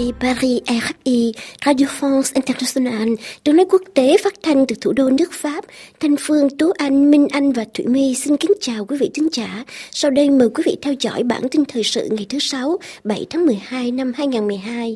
RFI Paris, RFI Radio France International, tiếng nói quốc tế phát thanh từ thủ đô nước Pháp. Thanh Phương, Tú Anh, Minh Anh và Thủy My xin kính chào quý vị thính giả. Sau đây mời quý vị theo dõi bản tin thời sự ngày thứ Sáu, 7 tháng 12 năm 2012.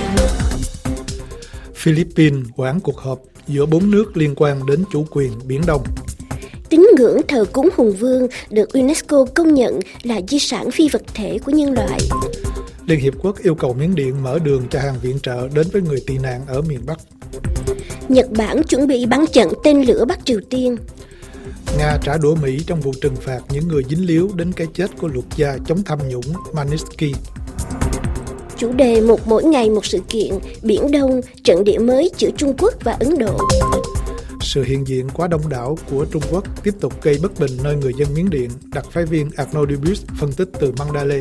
Philippines hoãn cuộc họp giữa 4 nước liên quan đến chủ quyền Biển Đông. Tín ngưỡng thờ cúng Hùng Vương được UNESCO công nhận là di sản phi vật thể của nhân loại. Liên Hiệp Quốc yêu cầu Miến Điện mở đường cho hàng viện trợ đến với người tị nạn ở miền Bắc. Nhật Bản chuẩn bị bắn trận tên lửa Bắc Triều Tiên. Nga trả đũa Mỹ trong vụ trừng phạt những người dính líu đến cái chết của luật gia chống tham nhũng Magnitsky. Chủ đề một mỗi ngày một sự kiện, Biển Đông, trận địa mới giữa Trung Quốc và Ấn Độ. Sự hiện diện quá đông đảo của Trung Quốc tiếp tục gây bất bình nơi người dân Miến Điện, đặc phái viên Arnaud Dubus phân tích từ Mandalay.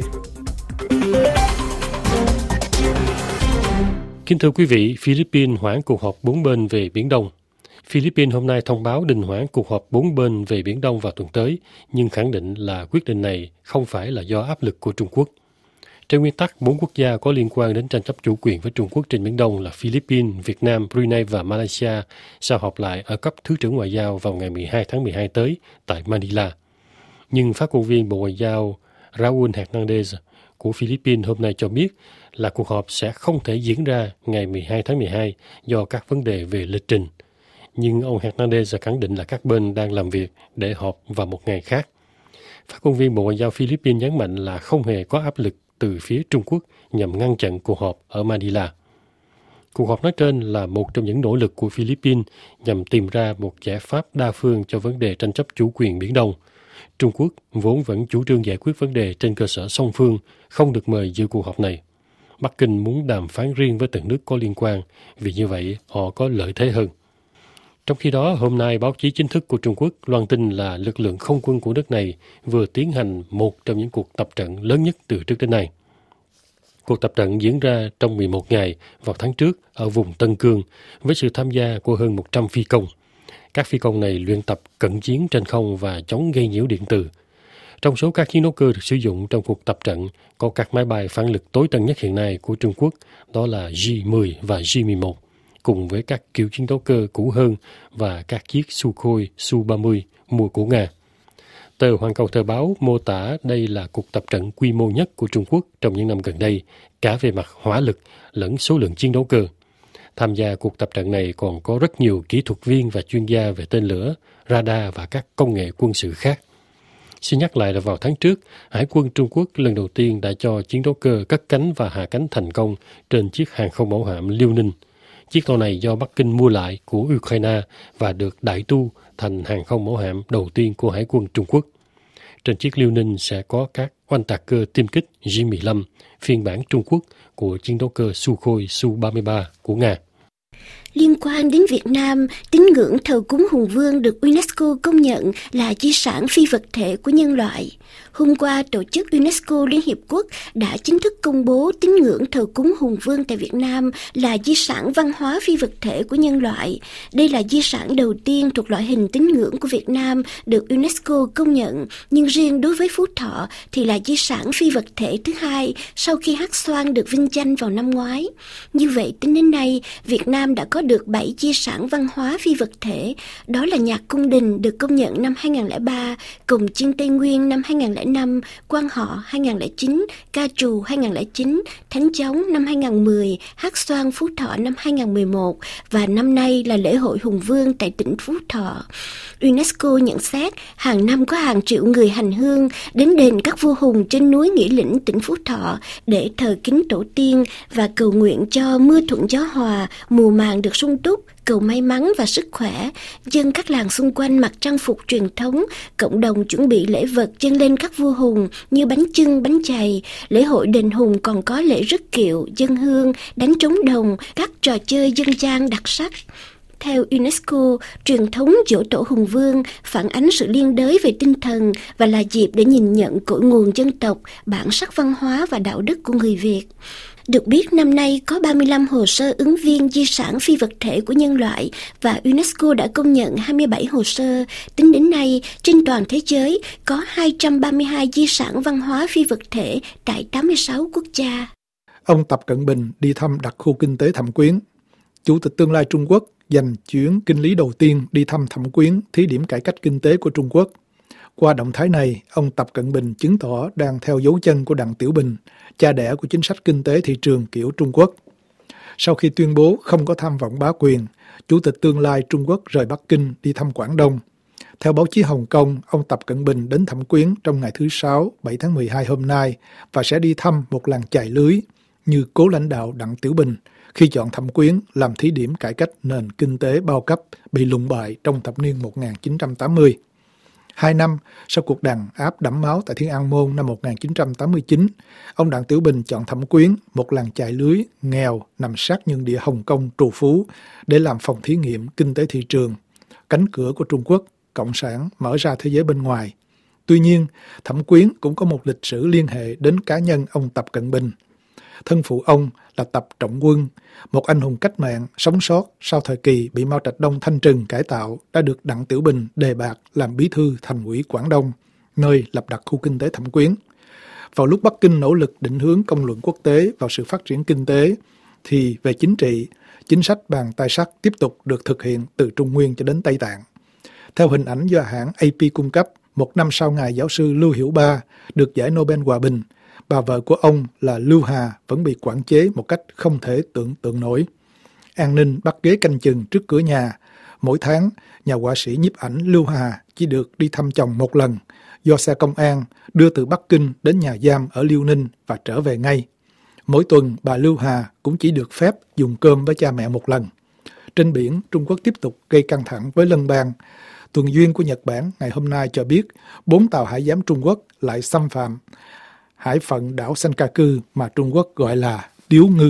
Kính thưa quý vị, Philippines hoãn cuộc họp 4 bên về Biển Đông. Philippines hôm nay thông báo đình hoãn cuộc họp 4 bên về Biển Đông vào tuần tới, nhưng khẳng định là quyết định này không phải là do áp lực của Trung Quốc. Trên nguyên tắc, 4 quốc gia có liên quan đến tranh chấp chủ quyền với Trung Quốc trên Biển Đông là Philippines, Việt Nam, Brunei và Malaysia sẽ họp lại ở cấp Thứ trưởng Ngoại giao vào ngày 12 tháng 12 tới tại Manila. Nhưng phát ngôn viên Bộ Ngoại giao Raúl Hernandez của Philippines hôm nay cho biết là cuộc họp sẽ không thể diễn ra ngày 12 tháng 12 do các vấn đề về lịch trình. Nhưng ông Hernandez khẳng định là các bên đang làm việc để họp vào một ngày khác. Phát ngôn viên Bộ Ngoại giao Philippines nhấn mạnh là không hề có áp lực từ phía Trung Quốc nhằm ngăn chặn cuộc họp ở Manila. Cuộc họp nói trên là một trong những nỗ lực của Philippines nhằm tìm ra một giải pháp đa phương cho vấn đề tranh chấp chủ quyền Biển Đông. Trung Quốc vốn vẫn chủ trương giải quyết vấn đề trên cơ sở song phương, không được mời dự cuộc họp này. Bắc Kinh muốn đàm phán riêng với từng nước có liên quan, vì như vậy họ có lợi thế hơn. Trong khi đó, hôm nay báo chí chính thức của Trung Quốc loan tin là lực lượng không quân của nước này vừa tiến hành một trong những cuộc tập trận lớn nhất từ trước đến nay. Cuộc tập trận diễn ra trong 11 ngày vào tháng trước ở vùng Tân Cương với sự tham gia của hơn 100 phi công. Các phi công này luyện tập cận chiến trên không và chống gây nhiễu điện từ. Trong số các chiến đấu cơ được sử dụng trong cuộc tập trận có các máy bay phản lực tối tân nhất hiện nay của Trung Quốc, đó là J-10 và J-11. Cùng với các kiểu chiến đấu cơ cũ hơn và các chiếc Sukhoi Su-30 mua của Nga. Tờ Hoàn Cầu Thời báo mô tả đây là cuộc tập trận quy mô nhất của Trung Quốc trong những năm gần đây, cả về mặt hỏa lực lẫn số lượng chiến đấu cơ. Tham gia cuộc tập trận này còn có rất nhiều kỹ thuật viên và chuyên gia về tên lửa, radar và các công nghệ quân sự khác. Xin nhắc lại là vào tháng trước, Hải quân Trung Quốc lần đầu tiên đã cho chiến đấu cơ cất cánh và hạ cánh thành công trên chiếc hàng không mẫu hạm Liêu Ninh. Chiếc tàu này do Bắc Kinh mua lại của Ukraine và được đại tu thành hàng không mẫu hạm đầu tiên của Hải quân Trung Quốc. Trên chiếc Liêu Ninh sẽ có các oanh tạc cơ tiêm kích J-15, phiên bản Trung Quốc của chiến đấu cơ Sukhoi Su-33 của Nga. Liên quan đến Việt Nam, tín ngưỡng thờ cúng Hùng Vương được UNESCO công nhận là di sản phi vật thể của nhân loại. Hôm qua, Tổ chức UNESCO Liên Hiệp Quốc đã chính thức công bố tín ngưỡng thờ cúng Hùng Vương tại Việt Nam là di sản văn hóa phi vật thể của nhân loại. Đây là di sản đầu tiên thuộc loại hình tín ngưỡng của Việt Nam được UNESCO công nhận, nhưng riêng đối với Phú Thọ thì là di sản phi vật thể thứ hai sau khi Hát Xoan được vinh danh vào năm ngoái. Như vậy, tính đến nay, Việt Nam đã có được 7 di sản văn hóa phi vật thể, đó là nhạc cung đình được công nhận năm 2003, cồng chiêng Tây Nguyên năm 2005, quan họ 2009, ca trù 2009, thánh chống năm 2010, Hát Xoan Phú Thọ năm 2011 và năm nay là lễ hội Hùng Vương tại tỉnh Phú Thọ. UNESCO nhận xét hàng năm có hàng triệu người hành hương đến đền các vua hùng trên núi Nghĩa Lĩnh tỉnh Phú Thọ để thờ kính tổ tiên và cầu nguyện cho mưa thuận gió hòa, mùa màng được sung túc, cầu may mắn và sức khỏe. Dân các làng xung quanh mặc trang phục truyền thống, cộng đồng chuẩn bị lễ vật dâng lên các vua hùng như bánh chưng, bánh chày. Lễ hội đền hùng còn có lễ rước kiệu, dâng hương, đánh trống đồng, các trò chơi dân gian đặc sắc. Theo UNESCO, truyền thống giỗ tổ Hùng Vương phản ánh sự liên đới về tinh thần và là dịp để nhìn nhận cội nguồn dân tộc, bản sắc văn hóa và đạo đức của người Việt. Được biết năm nay có 35 hồ sơ ứng viên di sản phi vật thể của nhân loại và UNESCO đã công nhận 27 hồ sơ. Tính đến nay, trên toàn thế giới có 232 di sản văn hóa phi vật thể tại 86 quốc gia. ông Tập Cận Bình đi thăm đặc khu kinh tế Thẩm Quyến. Chủ tịch tương lai Trung Quốc dành chuyến kinh lý đầu tiên đi thăm Thẩm Quyến, thí điểm cải cách kinh tế của Trung Quốc. Qua động thái này, ông Tập Cận Bình chứng tỏ đang theo dấu chân của Đặng Tiểu Bình, cha đẻ của chính sách kinh tế thị trường kiểu Trung Quốc. Sau khi tuyên bố không có tham vọng bá quyền, Chủ tịch tương lai Trung Quốc rời Bắc Kinh đi thăm Quảng Đông. Theo báo chí Hồng Kông, ông Tập Cận Bình đến Thẩm Quyến trong ngày thứ Sáu, 7 tháng 12 hôm nay và sẽ đi thăm một làng chài lưới như cố lãnh đạo Đặng Tiểu Bình khi chọn Thẩm Quyến làm thí điểm cải cách nền kinh tế bao cấp bị lụng bại trong thập niên 1980. 2 năm sau cuộc đàn áp đẫm máu tại Thiên An Môn năm 1989, ông Đặng Tiểu Bình chọn Thẩm Quyến, một làng chài lưới nghèo nằm sát nhân địa Hồng Kông trù phú, để làm phòng thí nghiệm kinh tế thị trường, cánh cửa của Trung Quốc Cộng sản mở ra thế giới bên ngoài. Tuy nhiên, Thẩm Quyến cũng có một lịch sử liên hệ đến cá nhân ông Tập Cận Bình. Thân phụ ông là Tập Trọng Quân, một anh hùng cách mạng sống sót sau thời kỳ bị Mao Trạch Đông thanh trừng cải tạo, đã được Đặng Tiểu Bình đề bạt làm bí thư Thành ủy Quảng Đông, nơi lập đặc khu kinh tế Thẩm Quyến. Vào lúc Bắc Kinh nỗ lực định hướng công luận quốc tế vào sự phát triển kinh tế, thì về chính trị, chính sách bàn tay sắt tiếp tục được thực hiện từ Trung Nguyên cho đến Tây Tạng. Theo hình ảnh do hãng AP cung cấp, một năm sau ngày giáo sư Lưu Hiểu Ba được giải Nobel Hòa Bình, bà vợ của ông là Lưu Hà vẫn bị quản chế một cách không thể tưởng tượng nổi. An ninh bắt ghế canh chừng trước cửa nhà. Mỗi tháng, nhà họa sĩ nhiếp ảnh Lưu Hà chỉ được đi thăm chồng một lần, do xe công an đưa từ Bắc Kinh đến nhà giam ở Liêu Ninh và trở về ngay. Mỗi tuần, bà Lưu Hà cũng chỉ được phép dùng cơm với cha mẹ một lần. Trên biển, Trung Quốc tiếp tục gây căng thẳng với lân bang. Tuần duyên của Nhật Bản ngày hôm nay cho biết 4 tàu hải giám Trung Quốc lại xâm phạm hải phận đảo Senkaku mà Trung Quốc gọi là điếu ngư.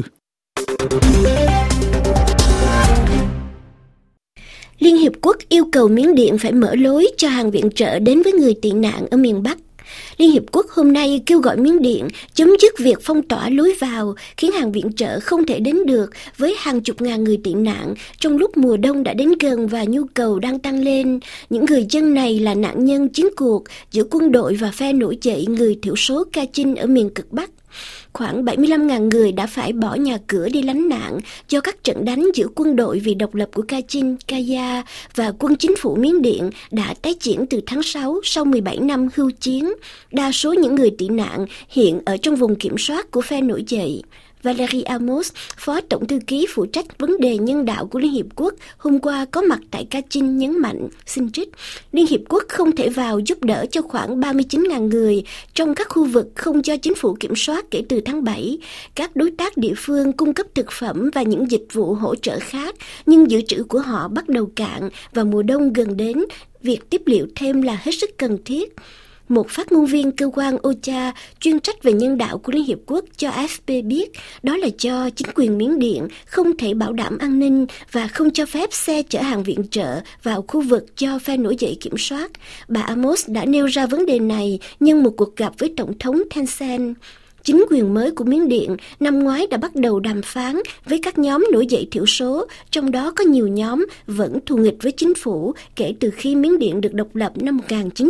Liên Hiệp Quốc yêu cầu Miến Điện phải mở lối cho hàng viện trợ đến với người tị nạn ở miền Bắc. Liên Hiệp Quốc hôm nay kêu gọi Miến Điện chấm dứt việc phong tỏa lối vào, khiến hàng viện trợ không thể đến được với hàng chục ngàn người tị nạn trong lúc mùa đông đã đến gần và nhu cầu đang tăng lên. Những người dân này là nạn nhân chiến cuộc giữa quân đội và phe nổi dậy người thiểu số Kachin ở miền cực Bắc. Khoảng 75.000 người đã phải bỏ nhà cửa đi lánh nạn do các trận đánh giữa quân đội vì độc lập của Kachin, Kaya và quân chính phủ Miến Điện đã tái diễn từ tháng 6 sau 17 năm hưu chiến. Đa số những người tị nạn hiện ở trong vùng kiểm soát của phe nổi dậy. Valerie Amos, Phó Tổng thư ký phụ trách vấn đề nhân đạo của Liên Hiệp Quốc, hôm qua có mặt tại Kachin nhấn mạnh, xin trích, Liên Hiệp Quốc không thể vào giúp đỡ cho khoảng 39.000 người trong các khu vực không do chính phủ kiểm soát kể từ tháng 7. Các đối tác địa phương cung cấp thực phẩm và những dịch vụ hỗ trợ khác, nhưng dự trữ của họ bắt đầu cạn và mùa đông gần đến, việc tiếp liệu thêm là hết sức cần thiết. Một phát ngôn viên cơ quan OCHA chuyên trách về nhân đạo của Liên Hiệp Quốc cho AFP biết đó là do chính quyền Miến Điện không thể bảo đảm an ninh và không cho phép xe chở hàng viện trợ vào khu vực do phe nổi dậy kiểm soát. Bà Amos đã nêu ra vấn đề này nhân một cuộc gặp với Tổng thống Thein Sein. Chính quyền mới của Miến Điện năm ngoái đã bắt đầu đàm phán với các nhóm nổi dậy thiểu số, trong đó có nhiều nhóm vẫn thù nghịch với chính phủ kể từ khi Miến Điện được độc lập năm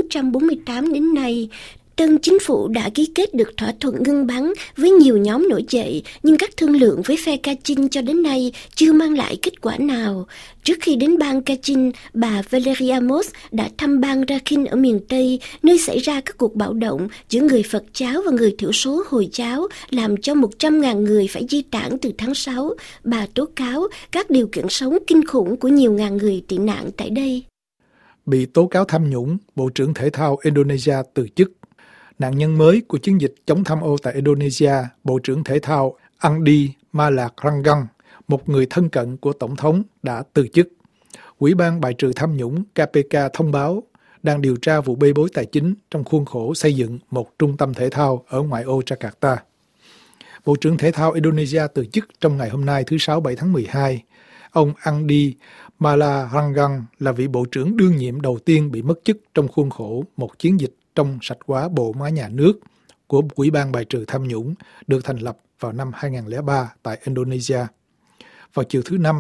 1948 đến nay. Tân chính phủ đã ký kết được thỏa thuận ngưng bắn với nhiều nhóm nổi dậy, nhưng các thương lượng với phe Kachin cho đến nay chưa mang lại kết quả nào. Trước khi đến bang Kachin, bà Valerie Amos đã thăm bang Rakhine ở miền Tây, nơi xảy ra các cuộc bạo động giữa người Phật giáo và người thiểu số Hồi giáo, làm cho 100.000 người phải di tản từ tháng 6. Bà tố cáo các điều kiện sống kinh khủng của nhiều ngàn người tị nạn tại đây. Bị tố cáo tham nhũng, Bộ trưởng Thể thao Indonesia từ chức. Nạn nhân mới của chiến dịch chống tham ô tại Indonesia, Bộ trưởng Thể thao Andi Malakrangang, một người thân cận của Tổng thống, đã từ chức. Ủy ban bài trừ tham nhũng KPK thông báo đang điều tra vụ bê bối tài chính trong khuôn khổ xây dựng một trung tâm thể thao ở ngoại ô Jakarta. Bộ trưởng Thể thao Indonesia từ chức trong ngày hôm nay thứ Sáu 7 tháng 12. Ông Andi Malakrangang là vị bộ trưởng đương nhiệm đầu tiên bị mất chức trong khuôn khổ một chiến dịch trong sạch hóa bộ máy nhà nước của Ủy ban bài trừ tham nhũng được thành lập vào năm 2003 tại Indonesia. Vào chiều thứ Năm,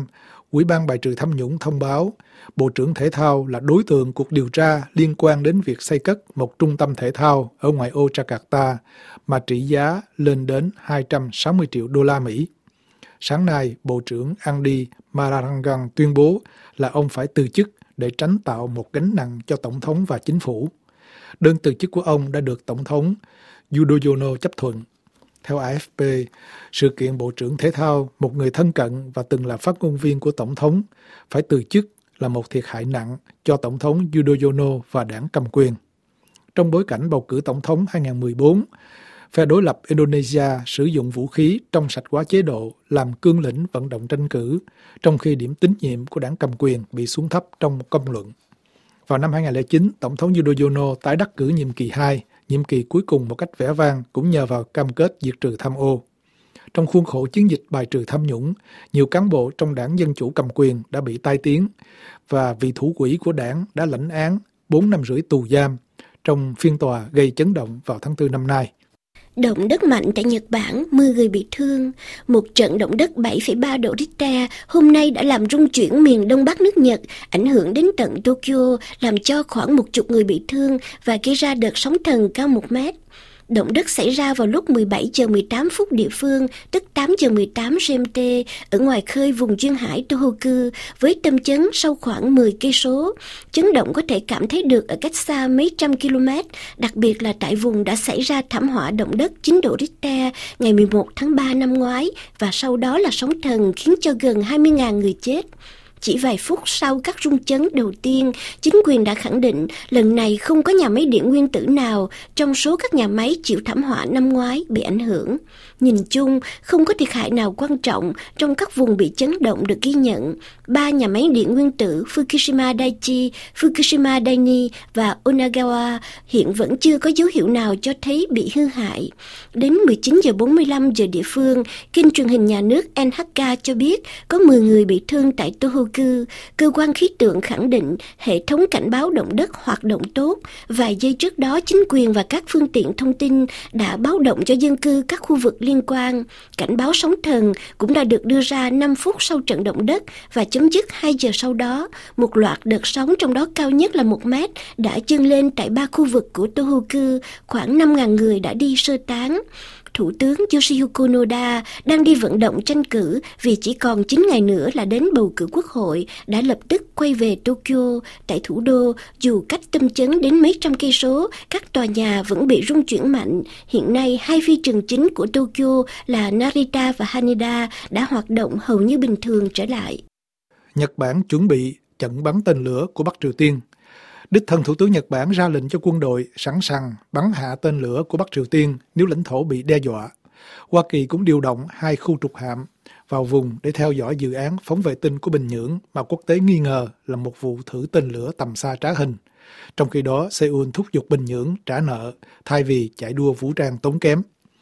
Ủy ban bài trừ tham nhũng thông báo Bộ trưởng Thể thao là đối tượng cuộc điều tra liên quan đến việc xây cất một trung tâm thể thao ở ngoại ô Jakarta mà trị giá lên đến 260 triệu đô la Mỹ. Sáng nay, Bộ trưởng Andi Malarangan tuyên bố là ông phải từ chức để tránh tạo một gánh nặng cho Tổng thống và chính phủ. Đơn từ chức của ông đã được Tổng thống Yudhoyono chấp thuận. Theo AFP, sự kiện Bộ trưởng Thể thao, một người thân cận và từng là phát ngôn viên của Tổng thống, phải từ chức là một thiệt hại nặng cho Tổng thống Yudhoyono và đảng cầm quyền. Trong bối cảnh bầu cử Tổng thống 2014, phe đối lập Indonesia sử dụng vũ khí trong sạch hóa chế độ làm cương lĩnh vận động tranh cử, trong khi điểm tín nhiệm của đảng cầm quyền bị xuống thấp trong công luận. Vào năm 2009, Tổng thống Yudhoyono tái đắc cử nhiệm kỳ 2, nhiệm kỳ cuối cùng một cách vẻ vang cũng nhờ vào cam kết diệt trừ tham ô. Trong khuôn khổ chiến dịch bài trừ tham nhũng, nhiều cán bộ trong đảng Dân Chủ cầm quyền đã bị tai tiếng và vị thủ quỹ của đảng đã lãnh án 4 năm rưỡi tù giam trong phiên tòa gây chấn động vào tháng 4 năm nay. Động đất mạnh tại Nhật Bản, 10 người bị thương. Một trận động đất 7,3 độ Richter hôm nay đã làm rung chuyển miền Đông Bắc nước Nhật, ảnh hưởng đến tận Tokyo, làm cho khoảng 10 người bị thương và gây ra đợt sóng thần cao 1 mét. Động đất xảy ra vào lúc 17 giờ 18 phút địa phương, tức 8 giờ 18 GMT, ở ngoài khơi vùng duyên hải Tohoku, với tâm chấn sâu khoảng 10 cây số. Chấn động có thể cảm thấy được ở cách xa mấy trăm km, đặc biệt là tại vùng đã xảy ra thảm họa động đất 9 độ Richter ngày 11 tháng 3 năm ngoái, và sau đó là sóng thần khiến cho gần 20.000 người chết. Chỉ vài phút sau các rung chấn đầu tiên, chính quyền đã khẳng định lần này không có nhà máy điện nguyên tử nào trong số các nhà máy chịu thảm họa năm ngoái bị ảnh hưởng. Nhìn chung, không có thiệt hại nào quan trọng trong các vùng bị chấn động được ghi nhận. 3 nhà máy điện nguyên tử Fukushima Daiichi, Fukushima Daini và Onagawa hiện vẫn chưa có dấu hiệu nào cho thấy bị hư hại. Đến 19 giờ 45 giờ địa phương, kênh truyền hình nhà nước NHK cho biết có 10 người bị thương tại Tohoku. Cơ quan khí tượng khẳng định hệ thống cảnh báo động đất hoạt động tốt. Vài giây trước đó, chính quyền và các phương tiện thông tin đã báo động cho dân cư các khu vực liên quan. Cảnh báo sóng thần cũng đã được đưa ra 5 phút sau trận động đất và chấm dứt 2 giờ sau đó. Một loạt đợt sóng, trong đó cao nhất là 1 mét, đã dâng lên tại 3 khu vực của Tohoku. Khoảng 5.000 người đã đi sơ tán. Thủ tướng Yoshihiko Noda đang đi vận động tranh cử vì chỉ còn 9 ngày nữa là đến bầu cử quốc hội, đã lập tức quay về Tokyo. Tại thủ đô, dù cách tâm chấn đến mấy trăm cây số, các tòa nhà vẫn bị rung chuyển mạnh. Hiện nay, 2 phi trường chính của Tokyo là Narita và Haneda đã hoạt động hầu như bình thường trở lại. Nhật Bản chuẩn bị trận bắn tên lửa của Bắc Triều Tiên. Đích thân Thủ tướng Nhật Bản ra lệnh cho quân đội sẵn sàng bắn hạ tên lửa của Bắc Triều Tiên nếu lãnh thổ bị đe dọa. Hoa Kỳ cũng điều động 2 khu trục hạm vào vùng để theo dõi dự án phóng vệ tinh của Bình Nhưỡng mà quốc tế nghi ngờ là một vụ thử tên lửa tầm xa trá hình. Trong khi đó, Seoul thúc giục Bình Nhưỡng trả nợ thay vì chạy đua vũ trang tốn kém.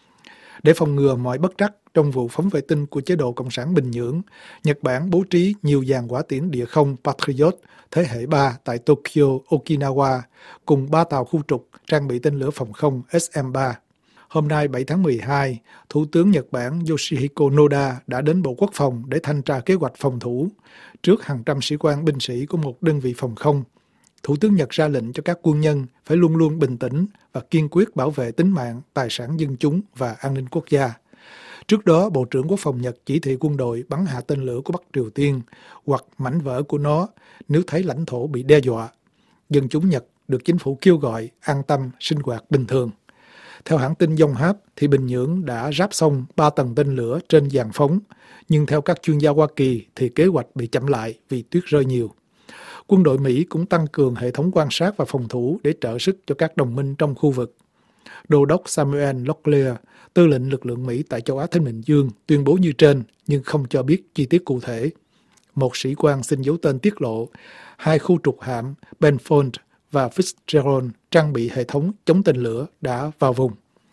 Để phòng ngừa mọi bất trắc trong vụ phóng vệ tinh của chế độ Cộng sản Bình Nhưỡng, Nhật Bản bố trí nhiều dàn hỏa tiễn địa không Patriot thế hệ 3 tại Tokyo, Okinawa, cùng 3 tàu khu trục trang bị tên lửa phòng không SM-3. Hôm nay 7 tháng 12, Thủ tướng Nhật Bản Yoshihiko Noda đã đến Bộ Quốc phòng để thanh tra kế hoạch phòng thủ trước hàng trăm sĩ quan binh sĩ của một đơn vị phòng không. Thủ tướng Nhật ra lệnh cho các quân nhân phải luôn luôn bình tĩnh và kiên quyết bảo vệ tính mạng, tài sản dân chúng và an ninh quốc gia. Trước đó, Bộ trưởng Quốc phòng Nhật chỉ thị quân đội bắn hạ tên lửa của Bắc Triều Tiên hoặc mảnh vỡ của nó nếu thấy lãnh thổ bị đe dọa. Dân chúng Nhật được chính phủ kêu gọi an tâm sinh hoạt bình thường. Theo hãng tin Yonhap, thì Bình Nhưỡng đã ráp xong 3 tầng tên lửa trên giàn phóng, nhưng theo các chuyên gia Hoa Kỳ thì kế hoạch bị chậm lại vì tuyết rơi nhiều. Quân đội Mỹ cũng tăng cường hệ thống quan sát và phòng thủ để trợ sức cho các đồng minh trong khu vực. Đô đốc Samuel Locklear, tư lệnh lực lượng Mỹ tại châu Á-Thái Bình Dương, tuyên bố như trên nhưng không cho biết chi tiết cụ thể. Một sĩ quan xin giấu tên tiết lộ, 2 khu trục hạm Benfold và Fitzgerald trang bị hệ thống chống tên lửa đã vào vùng.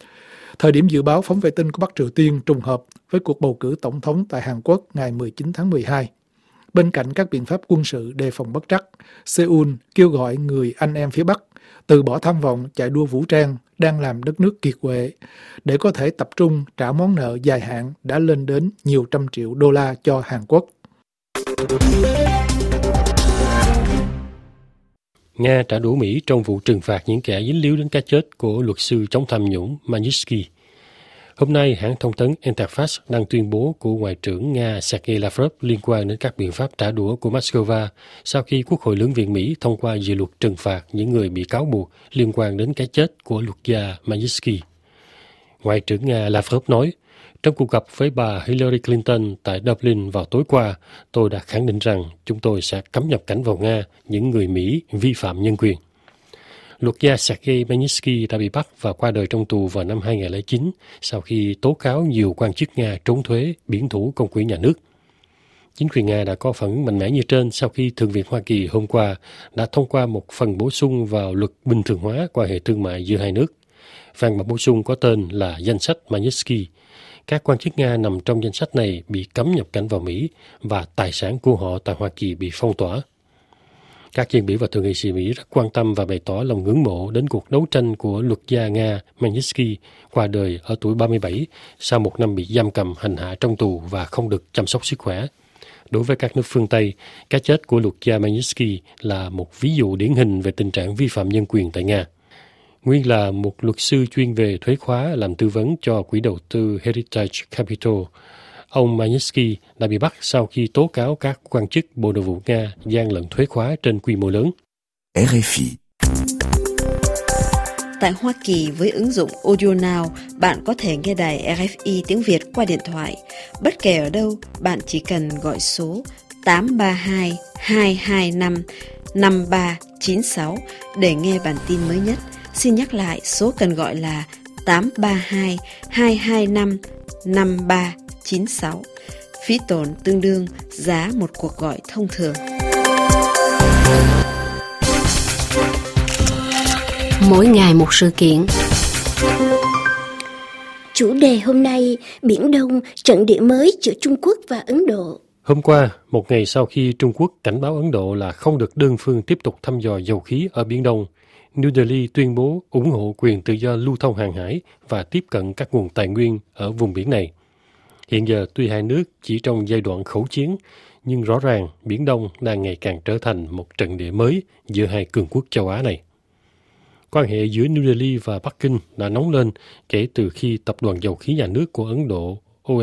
Thời điểm dự báo phóng vệ tinh của Bắc Triều Tiên trùng hợp với cuộc bầu cử tổng thống tại Hàn Quốc ngày 19 tháng 12. Bên cạnh các biện pháp quân sự đề phòng bất trắc, Seoul kêu gọi người anh em phía Bắc từ bỏ tham vọng chạy đua vũ trang đang làm đất nước kiệt quệ để có thể tập trung trả món nợ dài hạn đã lên đến nhiều trăm triệu đô la cho Hàn Quốc. Nga trả đũa Mỹ trong vụ trừng phạt những kẻ dính líu đến cái chết của luật sư chống tham nhũng Magnitsky. Hôm nay, hãng thông tấn Interfax đăng tuyên bố của Ngoại trưởng Nga Sergei Lavrov liên quan đến các biện pháp trả đũa của Moscow sau khi Quốc hội Lưỡng viện Mỹ thông qua dự luật trừng phạt những người bị cáo buộc liên quan đến cái chết của luật gia Magnitsky. Ngoại trưởng Nga Lavrov nói, trong cuộc gặp với bà Hillary Clinton tại Dublin vào tối qua, tôi đã khẳng định rằng chúng tôi sẽ cấm nhập cảnh vào Nga những người Mỹ vi phạm nhân quyền. Luật gia Sergei Magnitsky đã bị bắt và qua đời trong tù vào năm 2009 sau khi tố cáo nhiều quan chức Nga trốn thuế, biển thủ công quỹ nhà nước. Chính quyền Nga đã có phản ứng mạnh mẽ như trên sau khi Thượng viện Hoa Kỳ hôm qua đã thông qua một phần bổ sung vào luật bình thường hóa quan hệ thương mại giữa hai nước. Văn bản bổ sung có tên là danh sách Magnitsky. Các quan chức Nga nằm trong danh sách này bị cấm nhập cảnh vào Mỹ và tài sản của họ tại Hoa Kỳ bị phong tỏa. Các dân biểu và thượng nghị sĩ Mỹ rất quan tâm và bày tỏ lòng ngưỡng mộ đến cuộc đấu tranh của luật gia Nga Magnitsky qua đời ở tuổi 37 sau một năm bị giam cầm hành hạ trong tù và không được chăm sóc sức khỏe. Đối với các nước phương Tây, cái chết của luật gia Magnitsky là một ví dụ điển hình về tình trạng vi phạm nhân quyền tại Nga. Nguyên là một luật sư chuyên về thuế khóa làm tư vấn cho quỹ đầu tư Heritage Capital, ông Magnitsky đã bị bắt sau khi tố cáo các quan chức Bộ Nội vụ Nga gian lận thuế khóa trên quy mô lớn. RFI. Tại Hoa Kỳ, với ứng dụng Audio Now, bạn có thể nghe đài RFI tiếng Việt qua điện thoại. Bất kể ở đâu, bạn chỉ cần gọi số 832 225 5396 để nghe bản tin mới nhất. Xin nhắc lại, số cần gọi là 832 225 5396. Phí tổn tương đương giá một cuộc gọi thông thường. Mỗi ngày một sự kiện. Chủ đề hôm nay, Biển Đông, trận địa mới giữa Trung Quốc và Ấn Độ. Hôm qua, một ngày sau khi Trung Quốc cảnh báo Ấn Độ là không được đơn phương tiếp tục thăm dò dầu khí ở Biển Đông, New Delhi tuyên bố ủng hộ quyền tự do lưu thông hàng hải và tiếp cận các nguồn tài nguyên ở vùng biển này. Hiện giờ, tuy hai nước chỉ trong giai đoạn khẩu chiến, nhưng rõ ràng Biển Đông đang ngày càng trở thành một trận địa mới giữa hai cường quốc châu Á này. Quan hệ giữa New Delhi và Bắc Kinh đã nóng lên kể từ khi Tập đoàn Dầu khí Nhà nước của Ấn Độ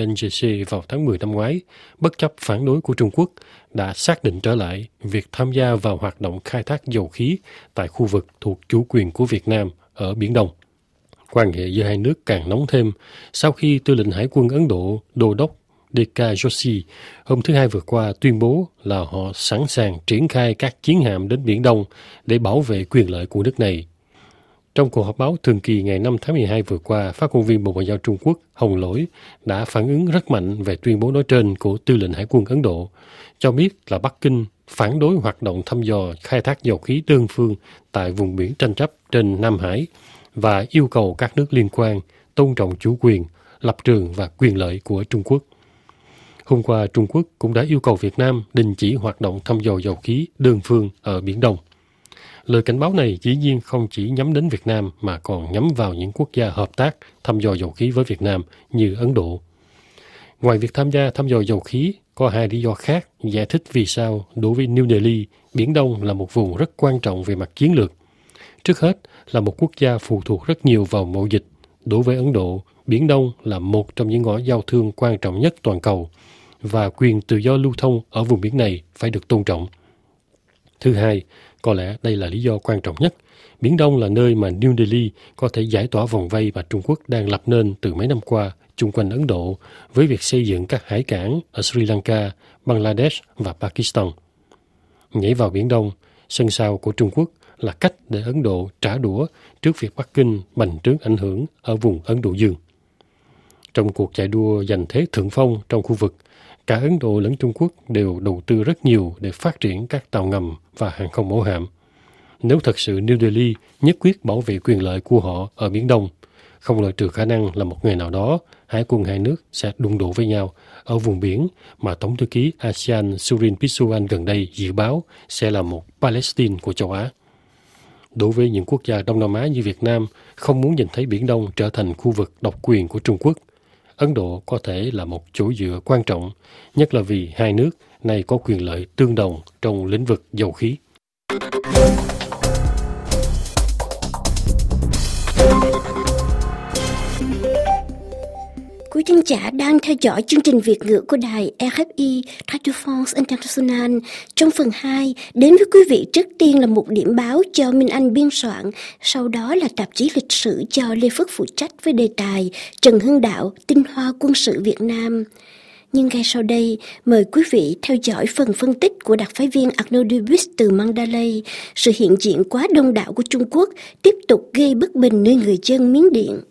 ONGC vào tháng 10 năm ngoái, bất chấp phản đối của Trung Quốc, đã xác định trở lại việc tham gia vào hoạt động khai thác dầu khí tại khu vực thuộc chủ quyền của Việt Nam ở Biển Đông. Quan hệ giữa hai nước càng nóng thêm sau khi Tư lệnh Hải quân Ấn Độ Đô đốc D.K. Joshi hôm thứ Hai vừa qua tuyên bố là họ sẵn sàng triển khai các chiến hạm đến Biển Đông để bảo vệ quyền lợi của nước này. Trong cuộc họp báo thường kỳ ngày 5 tháng 12 vừa qua, phát ngôn viên Bộ Ngoại giao Trung Quốc Hồng Lỗi đã phản ứng rất mạnh về tuyên bố nói trên của Tư lệnh Hải quân Ấn Độ, cho biết là Bắc Kinh phản đối hoạt động thăm dò khai thác dầu khí đơn phương tại vùng biển tranh chấp trên Nam Hải và yêu cầu các nước liên quan tôn trọng chủ quyền, lập trường và quyền lợi của Trung Quốc. Hôm qua, Trung Quốc cũng đã yêu cầu Việt Nam đình chỉ hoạt động thăm dò dầu khí đơn phương ở Biển Đông. Lời cảnh báo này dĩ nhiên không chỉ nhắm đến Việt Nam mà còn nhắm vào những quốc gia hợp tác thăm dò dầu khí với Việt Nam như Ấn Độ. Ngoài việc tham gia thăm dò dầu khí, có hai lý do khác giải thích vì sao đối với New Delhi, Biển Đông là một vùng rất quan trọng về mặt chiến lược. Trước hết là một quốc gia phụ thuộc rất nhiều vào mậu dịch. Đối với Ấn Độ, Biển Đông là một trong những ngõ giao thương quan trọng nhất toàn cầu và quyền tự do lưu thông ở vùng biển này phải được tôn trọng. Thứ hai, có lẽ đây là lý do quan trọng nhất. Biển Đông là nơi mà New Delhi có thể giải tỏa vòng vây mà Trung Quốc đang lập nên từ mấy năm qua chung quanh Ấn Độ với việc xây dựng các hải cảng ở Sri Lanka, Bangladesh và Pakistan. Nhảy vào Biển Đông, sân sau của Trung Quốc là cách để Ấn Độ trả đũa trước việc Bắc Kinh bành trướng ảnh hưởng ở vùng Ấn Độ Dương. Trong cuộc chạy đua giành thế thượng phong trong khu vực, cả Ấn Độ lẫn Trung Quốc đều đầu tư rất nhiều để phát triển các tàu ngầm và hàng không mẫu hạm. Nếu thật sự New Delhi nhất quyết bảo vệ quyền lợi của họ ở Biển Đông, không loại trừ khả năng là một ngày nào đó hải quân hai nước sẽ đụng độ với nhau ở vùng biển mà Tổng thư ký ASEAN Surin Pitsuwan gần đây dự báo sẽ là một Palestine của châu Á. Đối với những quốc gia Đông Nam Á như Việt Nam không muốn nhìn thấy Biển Đông trở thành khu vực độc quyền của Trung Quốc, Ấn Độ có thể là một chỗ dựa quan trọng, nhất là vì hai nước nay có quyền lợi tương đồng trong lĩnh vực dầu khí. Quý thính giả đang theo dõi chương trình Việt ngữ của đài RFI Radio France International. Trong phần 2, đến với quý vị trước tiên là một điểm báo do Minh Anh biên soạn, sau đó là tạp chí lịch sử do Lê Phước phụ trách với đề tài Trần Hưng Đạo, tinh hoa quân sự Việt Nam. Nhưng ngay sau đây, mời quý vị theo dõi phần phân tích của đặc phái viên Arnaud Dubus từ Mandalay. Sự hiện diện quá đông đảo của Trung Quốc tiếp tục gây bất bình nơi người dân Miến Điện.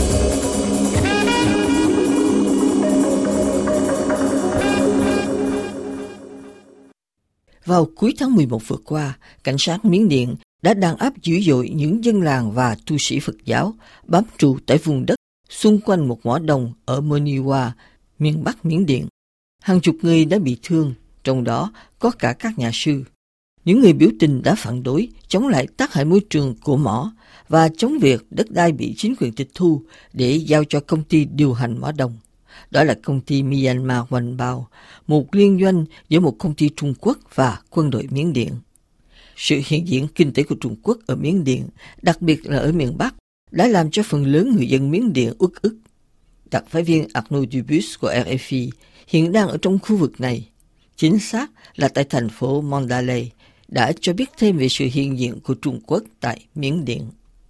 Vào cuối tháng 11 vừa qua, cảnh sát Miến Điện đã đàn áp dữ dội những dân làng và tu sĩ Phật giáo bám trụ tại vùng đất xung quanh một mỏ đồng ở Moniwa, miền Bắc Miến Điện. Hàng chục người đã bị thương, trong đó có cả các nhà sư. Những người biểu tình đã phản đối, chống lại tác hại môi trường của mỏ và chống việc đất đai bị chính quyền tịch thu để giao cho công ty điều hành mỏ đồng. Đó là công ty Myanmar Wanbao, một liên doanh giữa một công ty Trung Quốc và quân đội Miến Điện. Sự hiện diện kinh tế của Trung Quốc ở Miến Điện, đặc biệt là ở miền Bắc, đã làm cho phần lớn người dân Miến Điện uất ức. Đặc phái viên Arnaud Dubus của RFI hiện đang ở trong khu vực này, chính xác là tại thành phố Mandalay, đã cho biết thêm về sự hiện diện của Trung Quốc tại Miến Điện.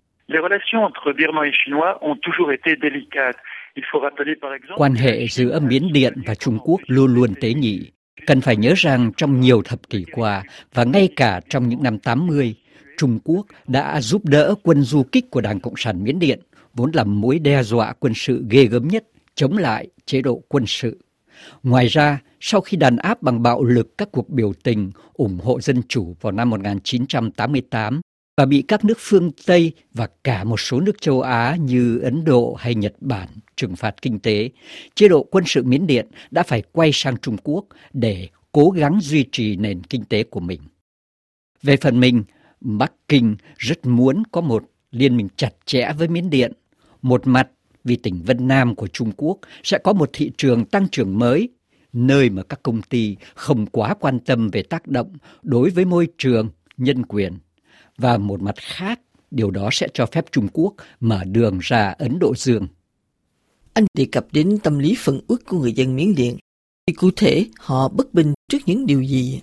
Quan hệ giữa Miến Điện và Trung Quốc luôn luôn tế nhị. Cần phải nhớ rằng trong nhiều thập kỷ qua và ngay cả trong những năm 80, Trung Quốc đã giúp đỡ quân du kích của Đảng Cộng sản Miến Điện, vốn là mối đe dọa quân sự ghê gớm nhất chống lại chế độ quân sự. Ngoài ra, sau khi đàn áp bằng bạo lực các cuộc biểu tình ủng hộ dân chủ vào năm 1988 và bị các nước phương Tây và cả một số nước châu Á như Ấn Độ hay Nhật Bản trừng phạt kinh tế, chế độ quân sự Miến Điện đã phải quay sang Trung Quốc để cố gắng duy trì nền kinh tế của mình. Về phần mình, Bắc Kinh rất muốn có một liên minh chặt chẽ với Miến Điện. Một mặt vì tỉnh Vân Nam của Trung Quốc sẽ có một thị trường tăng trưởng mới, nơi mà các công ty không quá quan tâm về tác động đối với môi trường, nhân quyền. Và một mặt khác, điều đó sẽ cho phép Trung Quốc mở đường ra Ấn Độ Dương. Anh đề cập đến tâm lý phẫn uất của người dân Miến Điện. Thì cụ thể, họ bất bình trước những điều gì?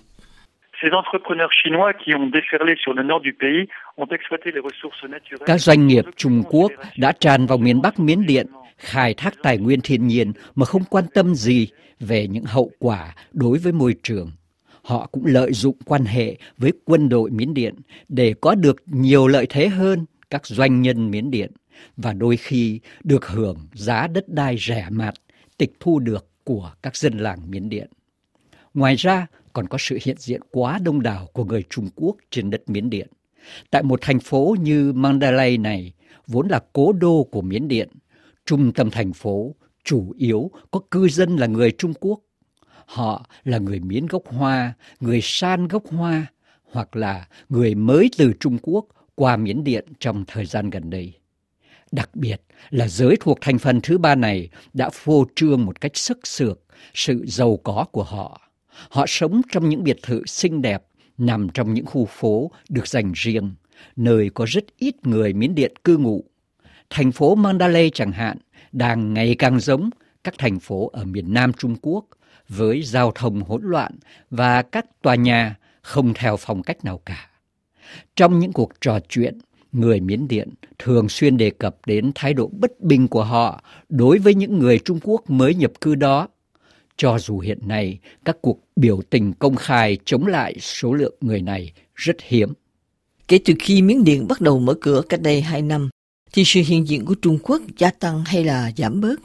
Các doanh nghiệp Trung Quốc đã tràn vào miền Bắc Miến Điện, khai thác tài nguyên thiên nhiên mà không quan tâm gì về những hậu quả đối với môi trường. Họ cũng lợi dụng quan hệ với quân đội Miến Điện để có được nhiều lợi thế hơn các doanh nhân Miến Điện và đôi khi được hưởng giá đất đai rẻ mạt, tịch thu được của các dân làng Miến Điện. Ngoài ra, còn có sự hiện diện quá đông đảo của người Trung Quốc trên đất Miến Điện. Tại một thành phố như Mandalay này, vốn là cố đô của Miến Điện, trung tâm thành phố chủ yếu có cư dân là người Trung Quốc. Họ là người Miến gốc Hoa, người San gốc Hoa, hoặc là người mới từ Trung Quốc qua Miến Điện trong thời gian gần đây. Đặc biệt là giới thuộc thành phần thứ ba này đã phô trương một cách sức sược sự giàu có của họ. Họ sống trong những biệt thự xinh đẹp, nằm trong những khu phố được dành riêng, nơi có rất ít người Miến Điện cư ngụ. Thành phố Mandalay chẳng hạn đang ngày càng giống các thành phố ở miền Nam Trung Quốc, với giao thông hỗn loạn và các tòa nhà không theo phong cách nào cả. Trong những cuộc trò chuyện, người Miến Điện thường xuyên đề cập đến thái độ bất bình của họ đối với những người Trung Quốc mới nhập cư đó, cho dù hiện nay các cuộc biểu tình công khai chống lại số lượng người này rất hiếm. Kể từ khi Miến Điện bắt đầu mở cửa cách đây 2 năm, thì sự hiện diện của Trung Quốc gia tăng hay là giảm bớt?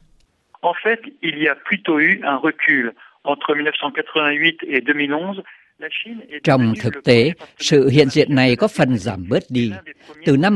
En fait, il y a plutôt eu un recul entre 1988 et 2011. Trong thực tế, sự hiện diện này có phần giảm bớt đi. Từ năm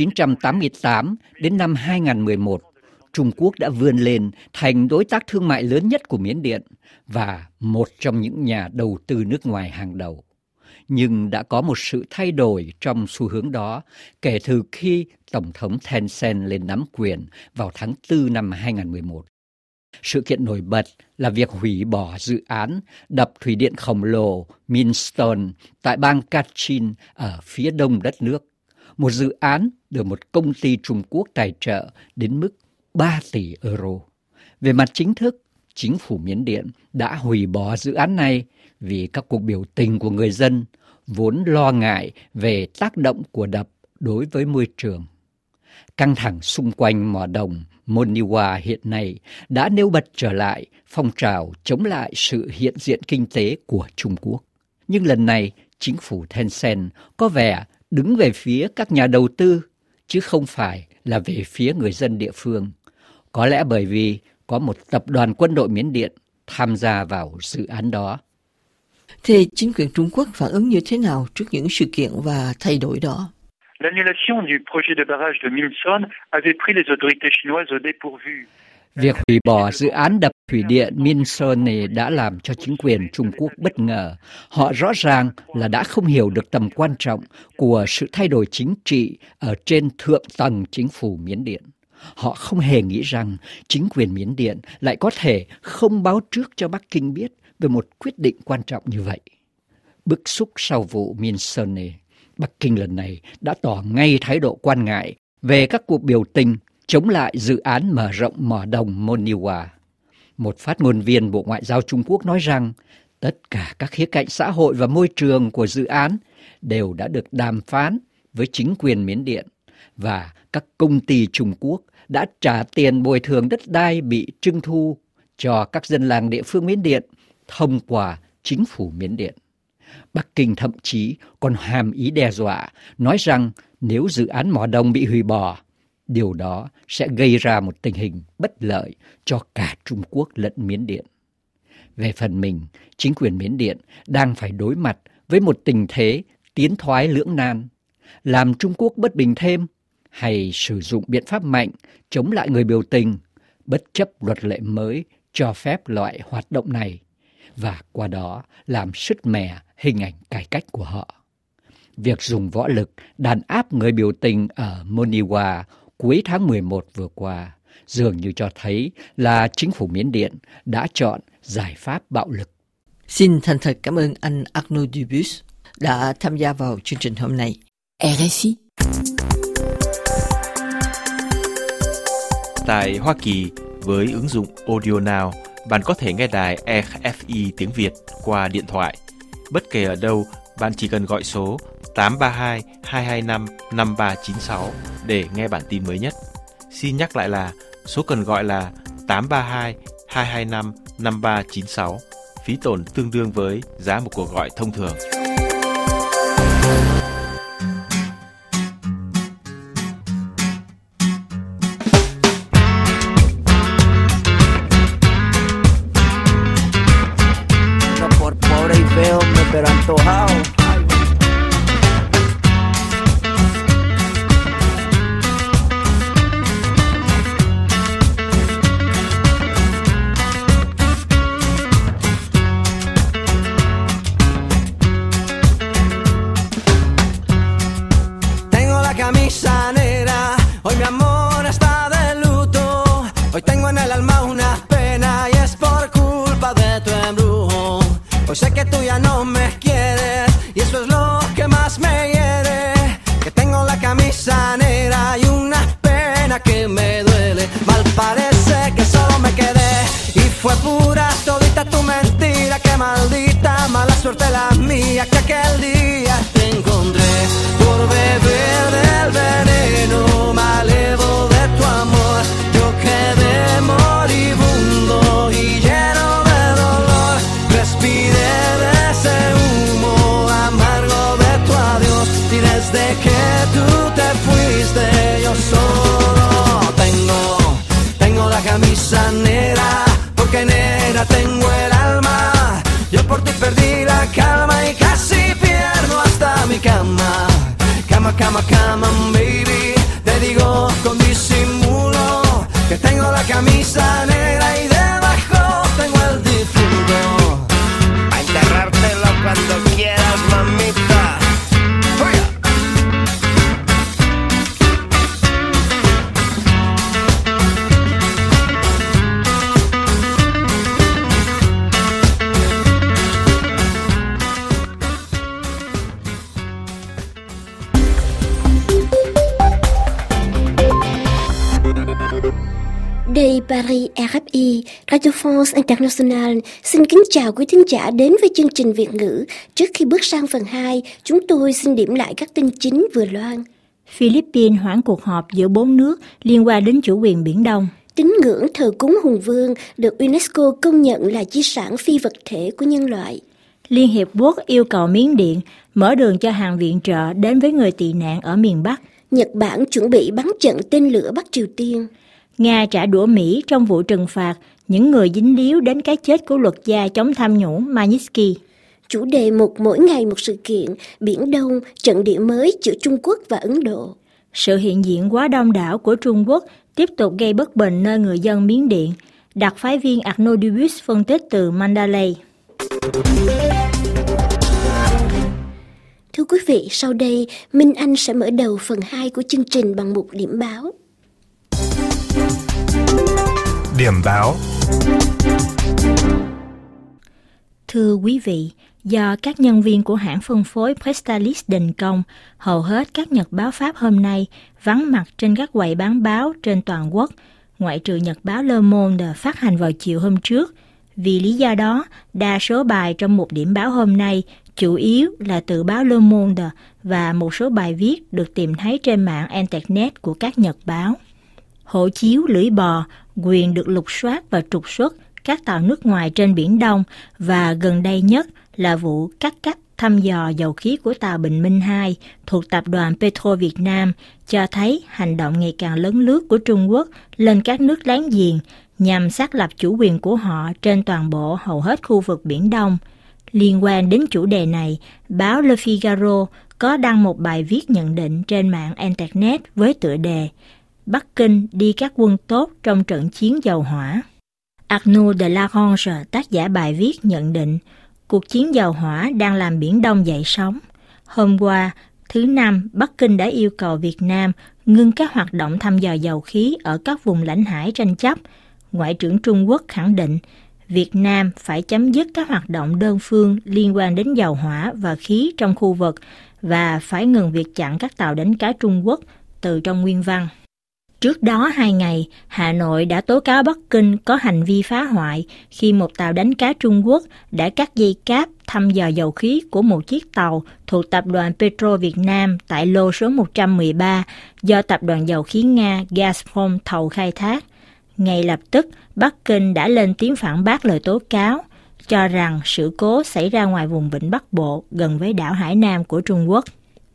1988 đến năm 2011, Trung Quốc đã vươn lên thành đối tác thương mại lớn nhất của Miến Điện và một trong những nhà đầu tư nước ngoài hàng đầu. Nhưng đã có một sự thay đổi trong xu hướng đó kể từ khi Tổng thống Thein Sein lên nắm quyền vào tháng 4 năm 2011. Sự kiện nổi bật là việc hủy bỏ dự án đập thủy điện khổng lồ Millstone tại bang Kachin ở phía đông đất nước. Một dự án được một công ty Trung Quốc tài trợ đến mức 3 tỷ euro. Về mặt chính thức, chính phủ Miến Điện đã hủy bỏ dự án này vì các cuộc biểu tình của người dân vốn lo ngại về tác động của đập đối với môi trường. Căng thẳng xung quanh mỏ đồng Moniwa hiện nay đã nêu bật trở lại phong trào chống lại sự hiện diện kinh tế của Trung Quốc. Nhưng lần này, chính phủ Tencent có vẻ đứng về phía các nhà đầu tư, chứ không phải là về phía người dân địa phương. Có lẽ bởi vì có một tập đoàn quân đội Miến Điện tham gia vào dự án đó. Thì chính quyền Trung Quốc phản ứng như thế nào trước những sự kiện và thay đổi đó? L'annulation du projet de barrage de Millstone avait pris les autorités chinoises au dépourvu. Việc hủy bỏ dự án đập thủy điện Millstone đã làm cho chính quyền Trung Quốc bất ngờ. Họ rõ ràng là đã không hiểu được tầm quan trọng của sự thay đổi chính trị ở trên thượng tầng chính phủ Miến Điện. Họ không hề nghĩ rằng chính quyền Miến Điện lại có thể không báo trước cho Bắc Kinh biết về một quyết định quan trọng như vậy. Bức xúc sau vụ Millstone, Bắc Kinh lần này đã tỏ ngay thái độ quan ngại về các cuộc biểu tình chống lại dự án mở rộng mỏ đồng Moniwa. Một phát ngôn viên Bộ Ngoại giao Trung Quốc nói rằng tất cả các khía cạnh xã hội và môi trường của dự án đều đã được đàm phán với chính quyền Miến Điện và các công ty Trung Quốc đã trả tiền bồi thường đất đai bị trưng thu cho các dân làng địa phương Miến Điện thông qua chính phủ Miến Điện. Bắc Kinh thậm chí còn hàm ý đe dọa, nói rằng nếu dự án mỏ đồng bị hủy bỏ, điều đó sẽ gây ra một tình hình bất lợi cho cả Trung Quốc lẫn Miến Điện. Về phần mình, chính quyền Miến Điện đang phải đối mặt với một tình thế tiến thoái lưỡng nan, làm Trung Quốc bất bình thêm hay sử dụng biện pháp mạnh chống lại người biểu tình, bất chấp luật lệ mới cho phép loại hoạt động này, và qua đó làm sứt mẻ hình ảnh cải cách của họ. Việc dùng võ lực đàn áp người biểu tình ở Moniwa cuối tháng 11 vừa qua dường như cho thấy là chính phủ Miến Điện đã chọn giải pháp bạo lực. Xin thành thật cảm ơn anh Arnaud Dubus đã tham gia vào chương trình hôm nay. RFI. Tại Hoa Kỳ, với ứng dụng Audio Now, bạn có thể nghe đài RFI tiếng Việt qua điện thoại. Bất kể ở đâu, bạn chỉ cần gọi số 832 225 5396 để nghe bản tin mới nhất. Xin nhắc lại là số cần gọi là 832 225 5396. Phí tổn tương đương với giá một cuộc gọi thông thường. Pero antojado. Tengo la camisa negra, hoy mi amor está de luto. Hoy tengo en el alma una pena y es por culpa de tu embrujo. Hoy sé que tú ya no me quieres y eso es lo que más me hiere. Que tengo la camisa negra y una pena que me duele. Mal parece que solo me quedé y fue pura todita tu mentira. Que maldita mala suerte la mía que aquel día te encontré. Por beber del veneno malevo de tu amor yo quedé moribundo y lleno de dolor. Respiré de ese humo amargo de tu adiós y desde que tú te fuiste yo solo tengo la camisa negra, porque negra tengo el alma. Yo por ti perdí la calma y casi pierdo hasta mi cama. Cama, cama, cama, baby, te digo con disimulo que tengo la camisa negra y debajo tengo el difunto. A enterrártelo cuando quieras, mamita. Đây Paris RFI, Radio France International xin kính chào quý thính giả đến với chương trình Việt ngữ. Trước khi bước sang phần 2, chúng tôi xin điểm lại các tin chính vừa loan. Philippines hoãn cuộc họp giữa 4 nước liên quan đến chủ quyền Biển Đông. Tín ngưỡng thờ cúng Hùng Vương được UNESCO công nhận là di sản phi vật thể của nhân loại. Liên Hiệp Quốc yêu cầu Miến Điện mở đường cho hàng viện trợ đến với người tị nạn ở miền Bắc. Nhật Bản chuẩn bị bắn trận tên lửa Bắc Triều Tiên. Nga trả đũa Mỹ trong vụ trừng phạt những người dính líu đến cái chết của luật gia chống tham nhũng Magnitsky. Chủ đề một mỗi ngày một sự kiện, Biển Đông, trận địa mới giữa Trung Quốc và Ấn Độ. Sự hiện diện quá đông đảo của Trung Quốc tiếp tục gây bất bình nơi người dân Miến Điện. Đặc phái viên Arnaud Dubus phân tích từ Mandalay. Thưa quý vị, sau đây, Minh Anh sẽ mở đầu phần 2 của chương trình bằng một điểm báo. Điểm báo. Thưa quý vị, do các nhân viên của hãng phân phối Prestalis đình công, hầu hết các nhật báo Pháp hôm nay vắng mặt trên các quầy bán báo trên toàn quốc, ngoại trừ nhật báo Le Monde phát hành vào chiều hôm trước. Vì lý do đó, đa số bài trong một điểm báo hôm nay chủ yếu là từ báo Le Monde và một số bài viết được tìm thấy trên mạng Internet của các nhật báo. Hộ chiếu lưỡi bò, quyền được lục soát và trục xuất các tàu nước ngoài trên Biển Đông và gần đây nhất là vụ cắt cách thăm dò dầu khí của tàu Bình Minh 2 thuộc tập đoàn Petro Việt Nam cho thấy hành động ngày càng lấn lướt của Trung Quốc lên các nước láng giềng nhằm xác lập chủ quyền của họ trên toàn bộ hầu hết khu vực Biển Đông. Liên quan đến chủ đề này, báo Le Figaro có đăng một bài viết nhận định trên mạng Internet với tựa đề Bắc Kinh đi các quân tốt trong trận chiến dầu hỏa. Arnaud de Larange, tác giả bài viết, nhận định cuộc chiến dầu hỏa đang làm Biển Đông dậy sóng. Hôm qua, thứ Năm, Bắc Kinh đã yêu cầu Việt Nam ngưng các hoạt động thăm dò dầu khí ở các vùng lãnh hải tranh chấp. Ngoại trưởng Trung Quốc khẳng định Việt Nam phải chấm dứt các hoạt động đơn phương liên quan đến dầu hỏa và khí trong khu vực và phải ngừng việc chặn các tàu đánh cá Trung Quốc từ trong nguyên văn. Trước đó 2 ngày, Hà Nội đã tố cáo Bắc Kinh có hành vi phá hoại khi một tàu đánh cá Trung Quốc đã cắt dây cáp thăm dò dầu khí của một chiếc tàu thuộc tập đoàn Petro Việt Nam tại lô số 113 do tập đoàn dầu khí Nga Gazprom thầu khai thác. Ngay lập tức, Bắc Kinh đã lên tiếng phản bác lời tố cáo, cho rằng sự cố xảy ra ngoài vùng Vịnh Bắc Bộ gần với đảo Hải Nam của Trung Quốc.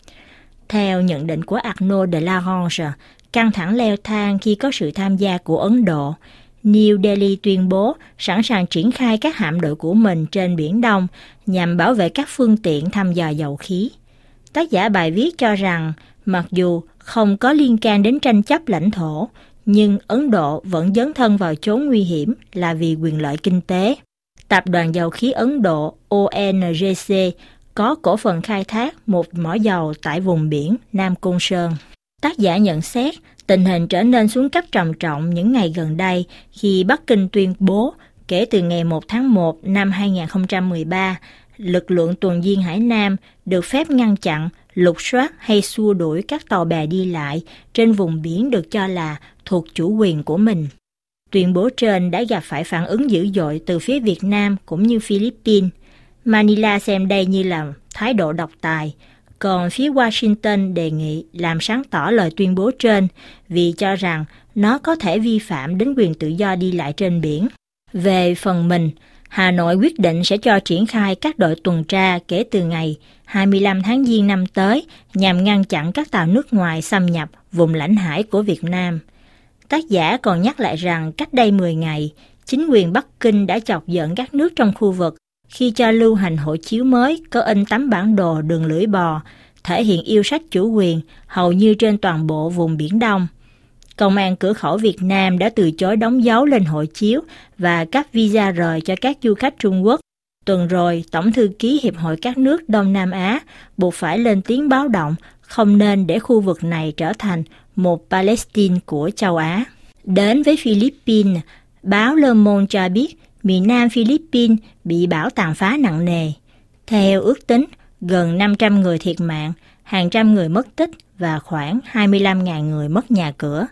Theo nhận định của Arnaud de Larange, căng thẳng leo thang khi có sự tham gia của Ấn Độ. New Delhi tuyên bố sẵn sàng triển khai các hạm đội của mình trên Biển Đông nhằm bảo vệ các phương tiện thăm dò dầu khí. Tác giả bài viết cho rằng, mặc dù không có liên can đến tranh chấp lãnh thổ, nhưng Ấn Độ vẫn dấn thân vào chốn nguy hiểm là vì quyền lợi kinh tế. Tập đoàn dầu khí Ấn Độ ONGC có cổ phần khai thác một mỏ dầu tại vùng biển Nam Côn Sơn. Tác giả nhận xét tình hình trở nên xuống cấp trầm trọng những ngày gần đây khi Bắc Kinh tuyên bố kể từ ngày 1 tháng 1 năm 2013, lực lượng tuần duyên Hải Nam được phép ngăn chặn, lục soát hay xua đuổi các tàu bè đi lại trên vùng biển được cho là thuộc chủ quyền của mình. Tuyên bố trên đã gặp phải phản ứng dữ dội từ phía Việt Nam cũng như Philippines. Manila xem đây như là thái độ độc tài, còn phía Washington đề nghị làm sáng tỏ lời tuyên bố trên vì cho rằng nó có thể vi phạm đến quyền tự do đi lại trên biển. Về phần mình, Hà Nội quyết định sẽ cho triển khai các đội tuần tra kể từ ngày 25 tháng Giêng năm tới nhằm ngăn chặn các tàu nước ngoài xâm nhập vùng lãnh hải của Việt Nam. Tác giả còn nhắc lại rằng cách đây 10 ngày, chính quyền Bắc Kinh đã chọc giận các nước trong khu vực khi cho lưu hành hộ chiếu mới có in tấm bản đồ đường lưỡi bò, thể hiện yêu sách chủ quyền hầu như trên toàn bộ vùng Biển Đông. Công an cửa khẩu Việt Nam đã từ chối đóng dấu lên hộ chiếu và cấp visa rời cho các du khách Trung Quốc. Tuần rồi, Tổng thư ký Hiệp hội các nước Đông Nam Á buộc phải lên tiếng báo động không nên để khu vực này trở thành một Palestine của châu Á. Đến với Philippines, báo Le Monde cho biết miền Nam Philippines bị bão tàn phá nặng nề. Theo ước tính, gần 500 người thiệt mạng, hàng trăm người mất tích và khoảng 25.000 người mất nhà cửa.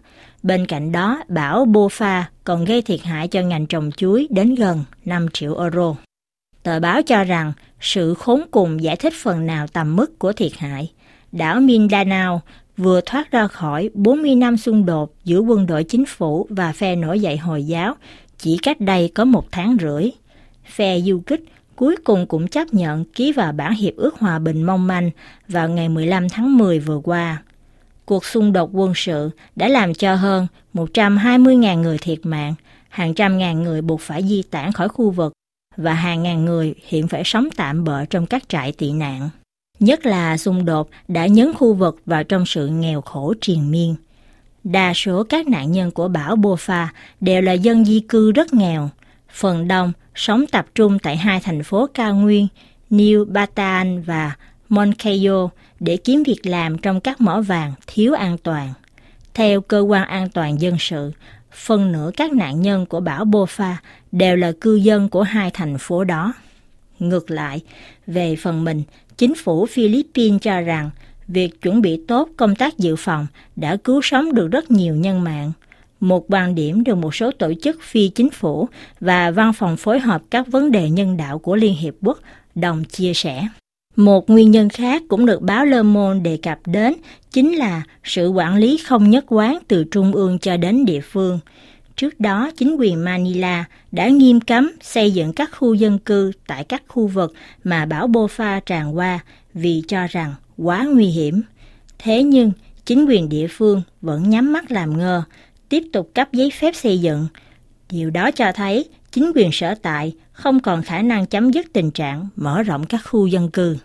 Bên cạnh đó, bão Bopha còn gây thiệt hại cho ngành trồng chuối đến gần 5 triệu euro. Tờ báo cho rằng sự khốn cùng giải thích phần nào tầm mức của thiệt hại. Đảo Mindanao vừa thoát ra khỏi 40 năm xung đột giữa quân đội chính phủ và phe nổi dậy Hồi giáo chỉ cách đây có 1 tháng rưỡi. Phe du kích cuối cùng cũng chấp nhận ký vào bản hiệp ước hòa bình mong manh vào ngày 15 tháng 10 vừa qua. Cuộc xung đột quân sự đã làm cho hơn 120.000 người thiệt mạng, hàng trăm ngàn người buộc phải di tản khỏi khu vực và hàng ngàn người hiện phải sống tạm bợ trong các trại tị nạn. Nhất là xung đột đã nhấn khu vực vào trong sự nghèo khổ triền miên. Đa số các nạn nhân của bão Bopha đều là dân di cư rất nghèo. Phần đông sống tập trung tại 2 thành phố cao nguyên New Bataan và Moncayo để kiếm việc làm trong các mỏ vàng thiếu an toàn. Theo cơ quan an toàn dân sự, phần nửa các nạn nhân của bão Bopha đều là cư dân của 2 thành phố đó. Ngược lại, về phần mình, chính phủ Philippines cho rằng việc chuẩn bị tốt công tác dự phòng đã cứu sống được rất nhiều nhân mạng. Một quan điểm được một số tổ chức phi chính phủ và văn phòng phối hợp các vấn đề nhân đạo của Liên Hiệp Quốc đồng chia sẻ. Một nguyên nhân khác cũng được báo Le Monde đề cập đến chính là sự quản lý không nhất quán từ trung ương cho đến địa phương. Trước đó, chính quyền Manila đã nghiêm cấm xây dựng các khu dân cư tại các khu vực mà bão Bopha tràn qua vì cho rằng quá nguy hiểm. Thế nhưng, chính quyền địa phương vẫn nhắm mắt làm ngơ, tiếp tục cấp giấy phép xây dựng. Điều đó cho thấy chính quyền sở tại không còn khả năng chấm dứt tình trạng mở rộng các khu dân cư.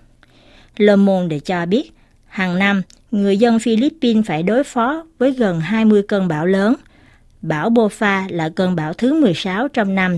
Le Monde cho biết, hàng năm, người dân Philippines phải đối phó với gần 20 cơn bão lớn. Bão Bopha là cơn bão thứ 16 trong năm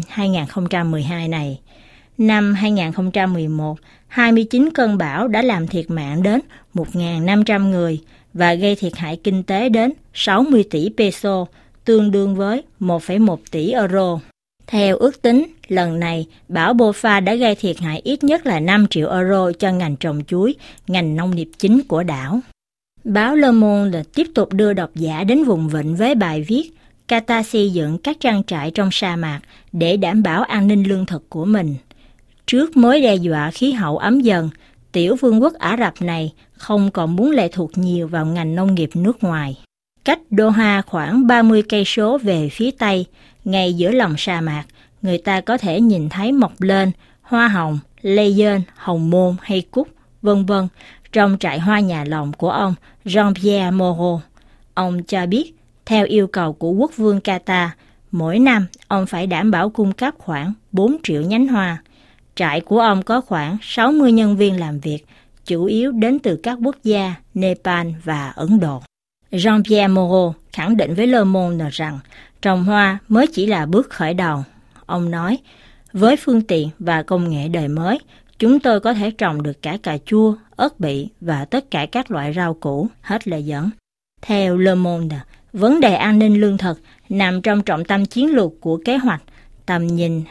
2012 này. Năm 2011, 29 cơn bão đã làm thiệt mạng đến 1.500 người và gây thiệt hại kinh tế đến 60 tỷ peso, tương đương với 1,1 tỷ euro. Theo ước tính, lần này, bão Bopha đã gây thiệt hại ít nhất là 5 triệu euro cho ngành trồng chuối, ngành nông nghiệp chính của đảo. Báo Le Monde tiếp tục đưa độc giả đến vùng vịnh với bài viết Qatar xây dựng các trang trại trong sa mạc để đảm bảo an ninh lương thực của mình. Trước mối đe dọa khí hậu ấm dần, tiểu vương quốc Ả Rập này không còn muốn lệ thuộc nhiều vào ngành nông nghiệp nước ngoài. Cách Doha khoảng 30 cây số về phía tây, ngay giữa lòng sa mạc, người ta có thể nhìn thấy mọc lên hoa hồng, lê dơn, hồng môn hay cúc, vân vân, trong trại hoa nhà lồng của ông Jean-Pierre Moreau. Ông cho biết, theo yêu cầu của quốc vương Qatar, mỗi năm ông phải đảm bảo cung cấp khoảng 4 triệu nhánh hoa. Trại của ông có khoảng 60 nhân viên làm việc, chủ yếu đến từ các quốc gia Nepal và Ấn Độ. Jean-Pierre Moreau khẳng định với Le Monde rằng trồng hoa mới chỉ là bước khởi đầu. Ông nói, với phương tiện và công nghệ đời mới, chúng tôi có thể trồng được cả cà chua, ớt bị và tất cả các loại rau củ, hết lời dẫn. Theo Le Monde, vấn đề an ninh lương thực nằm trong trọng tâm chiến lược của kế hoạch tầm nhìn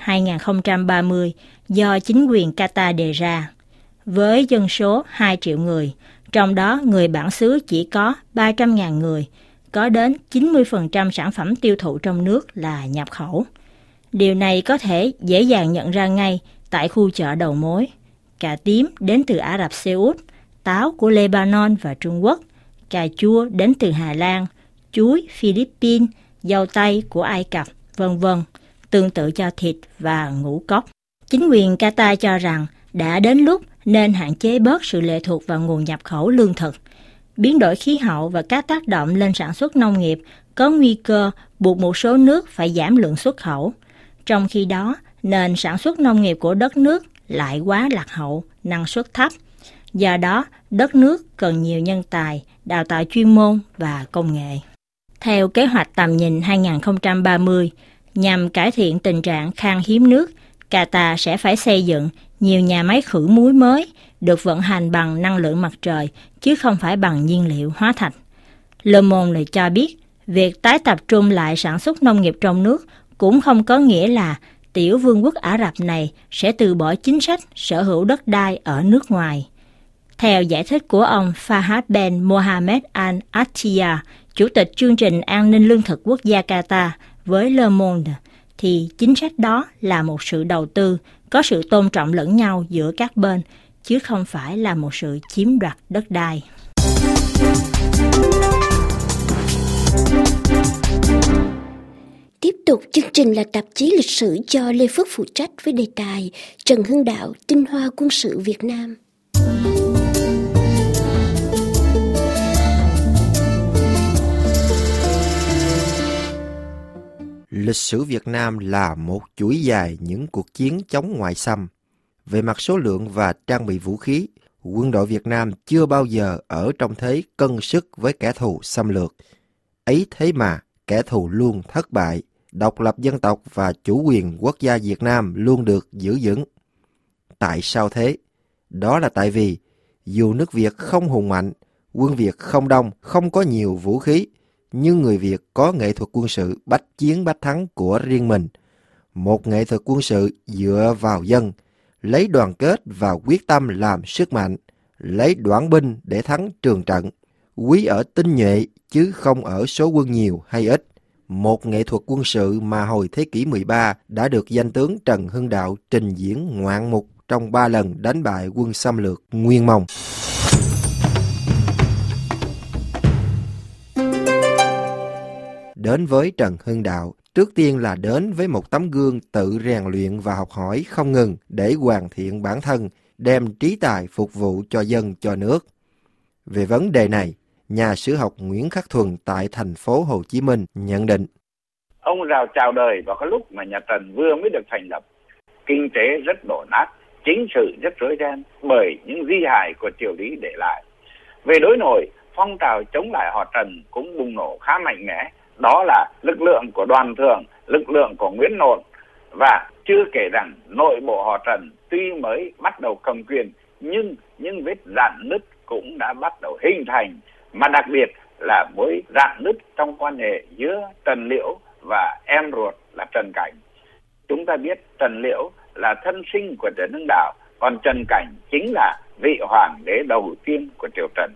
2030 do chính quyền Qatar đề ra. Với dân số 2 triệu người, trong đó người bản xứ chỉ có 300.000 người, có đến 90% sản phẩm tiêu thụ trong nước là nhập khẩu. Điều này có thể dễ dàng nhận ra ngay tại khu chợ đầu mối. Cà tím đến từ Ả Rập Xê Út, táo của Lebanon và Trung Quốc, cà chua đến từ Hà Lan, chuối Philippines, dâu tây của Ai Cập, vân vân, tương tự cho thịt và ngũ cốc. Chính quyền Qatar cho rằng đã đến lúc nên hạn chế bớt sự lệ thuộc vào nguồn nhập khẩu lương thực. Biến đổi khí hậu và các tác động lên sản xuất nông nghiệp có nguy cơ buộc một số nước phải giảm lượng xuất khẩu. Trong khi đó, nền sản xuất nông nghiệp của đất nước lại quá lạc hậu, năng suất thấp. Do đó, đất nước cần nhiều nhân tài, đào tạo chuyên môn và công nghệ. Theo kế hoạch tầm nhìn 2030, nhằm cải thiện tình trạng khan hiếm nước, Qatar sẽ phải xây dựng nhiều nhà máy khử muối mới được vận hành bằng năng lượng mặt trời chứ không phải bằng nhiên liệu hóa thạch. Le Monde lại cho biết, việc tái tập trung lại sản xuất nông nghiệp trong nước cũng không có nghĩa là tiểu vương quốc Ả Rập này sẽ từ bỏ chính sách sở hữu đất đai ở nước ngoài. Theo giải thích của ông Fahad Ben Mohammed Al Attiyah, Chủ tịch chương trình An ninh Lương thực Quốc gia Qatar với Le Monde, thì chính sách đó là một sự đầu tư có sự tôn trọng lẫn nhau giữa các bên, chứ không phải là một sự chiếm đoạt đất đai. Tiếp tục chương trình là tạp chí lịch sử do Lê Phước phụ trách với đề tài Trần Hưng Đạo, tinh hoa quân sự Việt Nam. Lịch sử Việt Nam là một chuỗi dài những cuộc chiến chống ngoại xâm. Về mặt số lượng và trang bị vũ khí, quân đội Việt Nam chưa bao giờ ở trong thế cân sức với kẻ thù xâm lược. Ấy thế mà, kẻ thù luôn thất bại, độc lập dân tộc và chủ quyền quốc gia Việt Nam luôn được giữ vững. Tại sao thế? Đó là tại vì, dù nước Việt không hùng mạnh, quân Việt không đông, không có nhiều vũ khí, nhưng người Việt có nghệ thuật quân sự bách chiến bách thắng của riêng mình. Một nghệ thuật quân sự dựa vào dân, lấy đoàn kết và quyết tâm làm sức mạnh, lấy đoản binh để thắng trường trận. Quý ở tinh nhuệ chứ không ở số quân nhiều hay ít. Một nghệ thuật quân sự mà hồi thế kỷ 13 đã được danh tướng Trần Hưng Đạo trình diễn ngoạn mục trong 3 lần đánh bại quân xâm lược Nguyên Mông. Đến với Trần Hưng Đạo, trước tiên là đến với một tấm gương tự rèn luyện và học hỏi không ngừng để hoàn thiện bản thân, đem trí tài phục vụ cho dân cho nước. Về vấn đề này, nhà sử học Nguyễn Khắc Thuần tại thành phố Hồ Chí Minh nhận định. Ông Rào chào đời vào cái lúc mà nhà Trần vừa mới được thành lập. Kinh tế rất đổ nát, chính sự rất rối ren bởi những di hại của triều Lý để lại. Về đối nội, phong trào chống lại họ Trần cũng bùng nổ khá mạnh mẽ. Đó là lực lượng của Đoàn Thường, lực lượng của Nguyễn Nộn, và chưa kể rằng nội bộ họ Trần tuy mới bắt đầu cầm quyền nhưng những vết rạn nứt cũng đã bắt đầu hình thành, mà đặc biệt là mối rạn nứt trong quan hệ giữa Trần Liễu và em ruột là Trần Cảnh. Chúng ta biết Trần Liễu là thân sinh của Trần Hưng Đạo, còn Trần Cảnh chính là vị hoàng đế đầu tiên của triều Trần.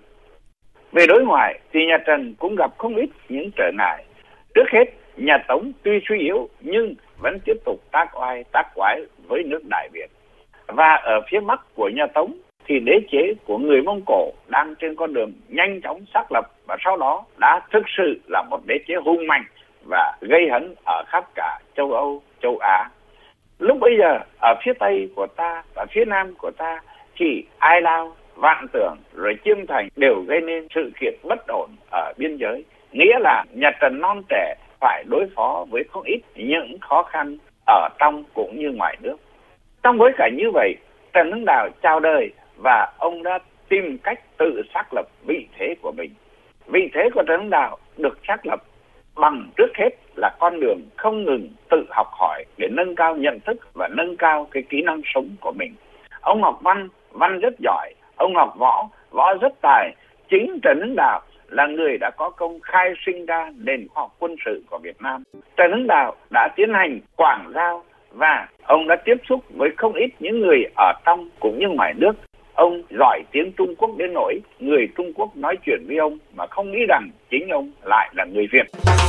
Về đối ngoại thì nhà Trần cũng gặp không ít những trở ngại. Trước hết, nhà Tống tuy suy yếu nhưng vẫn tiếp tục tác oai tác quái với nước Đại Việt. Và ở phía bắc của nhà Tống thì đế chế của người Mông Cổ đang trên con đường nhanh chóng xác lập và sau đó đã thực sự là một đế chế hung mạnh và gây hấn ở khắp cả châu Âu, châu Á. Lúc bây giờ ở phía Tây của ta và phía Nam của ta thì Ai Lao, Vạn Tưởng rồi Chiêm Thành đều gây nên sự kiện bất ổn ở biên giới. Nghĩa là nhà Trần non trẻ phải đối phó với không ít những khó khăn ở trong cũng như ngoài nước. Trong bối cảnh như vậy, Trần Hưng Đạo chào đời và ông đã tìm cách tự xác lập vị thế của mình. Vị thế của Trần Hưng Đạo được xác lập bằng trước hết là con đường không ngừng tự học hỏi để nâng cao nhận thức và nâng cao cái kỹ năng sống của mình. Ông học văn, văn rất giỏi. Ông học võ, võ rất tài. Chính Trần Hưng Đạo là người đã có công khai sinh ra nền khoa học quân sự của Việt Nam. Trần Hưng Đạo đã tiến hành quảng giao và ông đã tiếp xúc với không ít những người ở trong cũng như ngoài nước. Ông giỏi tiếng Trung Quốc đến nỗi người Trung Quốc nói chuyện với ông mà không nghĩ rằng chính ông lại là người Việt.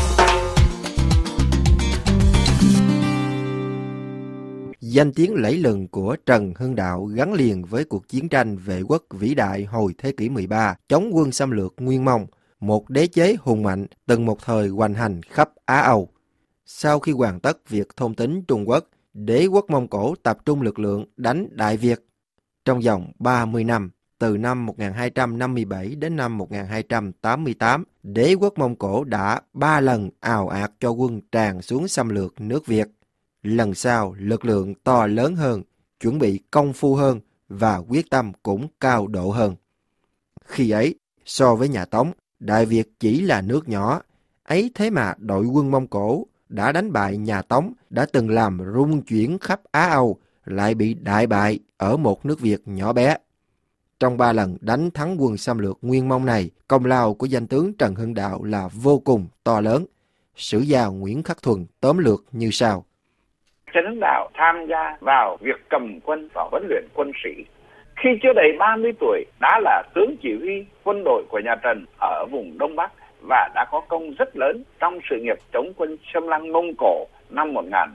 Danh tiếng lẫy lừng của Trần Hưng Đạo gắn liền với cuộc chiến tranh vệ quốc vĩ đại hồi thế kỷ 13 chống quân xâm lược Nguyên Mông, một đế chế hùng mạnh từng một thời hoành hành khắp Á Âu. Sau khi hoàn tất việc thôn tính Trung Quốc, đế quốc Mông Cổ tập trung lực lượng đánh Đại Việt. Trong vòng 30 năm, từ năm 1257 đến năm 1288, đế quốc Mông Cổ đã 3 lần ào ạt cho quân tràn xuống xâm lược nước Việt. Lần sau, lực lượng to lớn hơn, chuẩn bị công phu hơn và quyết tâm cũng cao độ hơn. Khi ấy, so với nhà Tống, Đại Việt chỉ là nước nhỏ. Ấy thế mà đội quân Mông Cổ đã đánh bại nhà Tống, đã từng làm rung chuyển khắp Á Âu, lại bị đại bại ở một nước Việt nhỏ bé. Trong 3 lần đánh thắng quân xâm lược Nguyên Mông này, công lao của danh tướng Trần Hưng Đạo là vô cùng to lớn. Sử gia Nguyễn Khắc Thuần tóm lược như sau. Trần Hưng Đạo tham gia vào việc cầm quân và huấn luyện quân sĩ. Khi chưa đầy 30 tuổi đã là tướng chỉ huy quân đội của nhà Trần ở vùng Đông Bắc, và đã có công rất lớn trong sự nghiệp chống quân xâm lăng Mông Cổ năm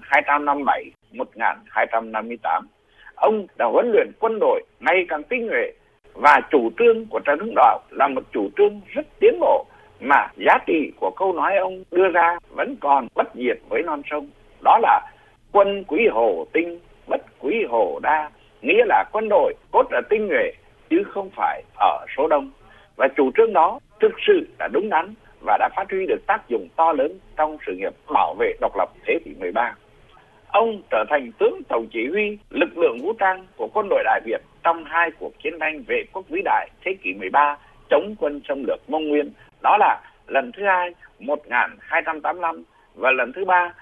1257-1258. Ông đã huấn luyện quân đội ngày càng tinh nhuệ và chủ trương của Trần Hưng Đạo là một chủ trương rất tiến bộ mà giá trị của câu nói ông đưa ra vẫn còn bất diệt với non sông. Đó là quân quý hồ tinh, bất quý hồ đa, nghĩa là quân đội cốt ở tinh nhuệ chứ không phải ở số đông. Và chủ trương đó thực sự là đúng đắn và đã phát huy được tác dụng to lớn trong sự nghiệp bảo vệ độc lập thế kỷ 13. Ông trở thành tướng tổng chỉ huy lực lượng vũ trang của quân đội Đại Việt trong hai cuộc chiến tranh vệ quốc vĩ đại thế kỷ 13 chống quân xâm lược Mông Nguyên. Đó là lần thứ hai 1285 và lần thứ ba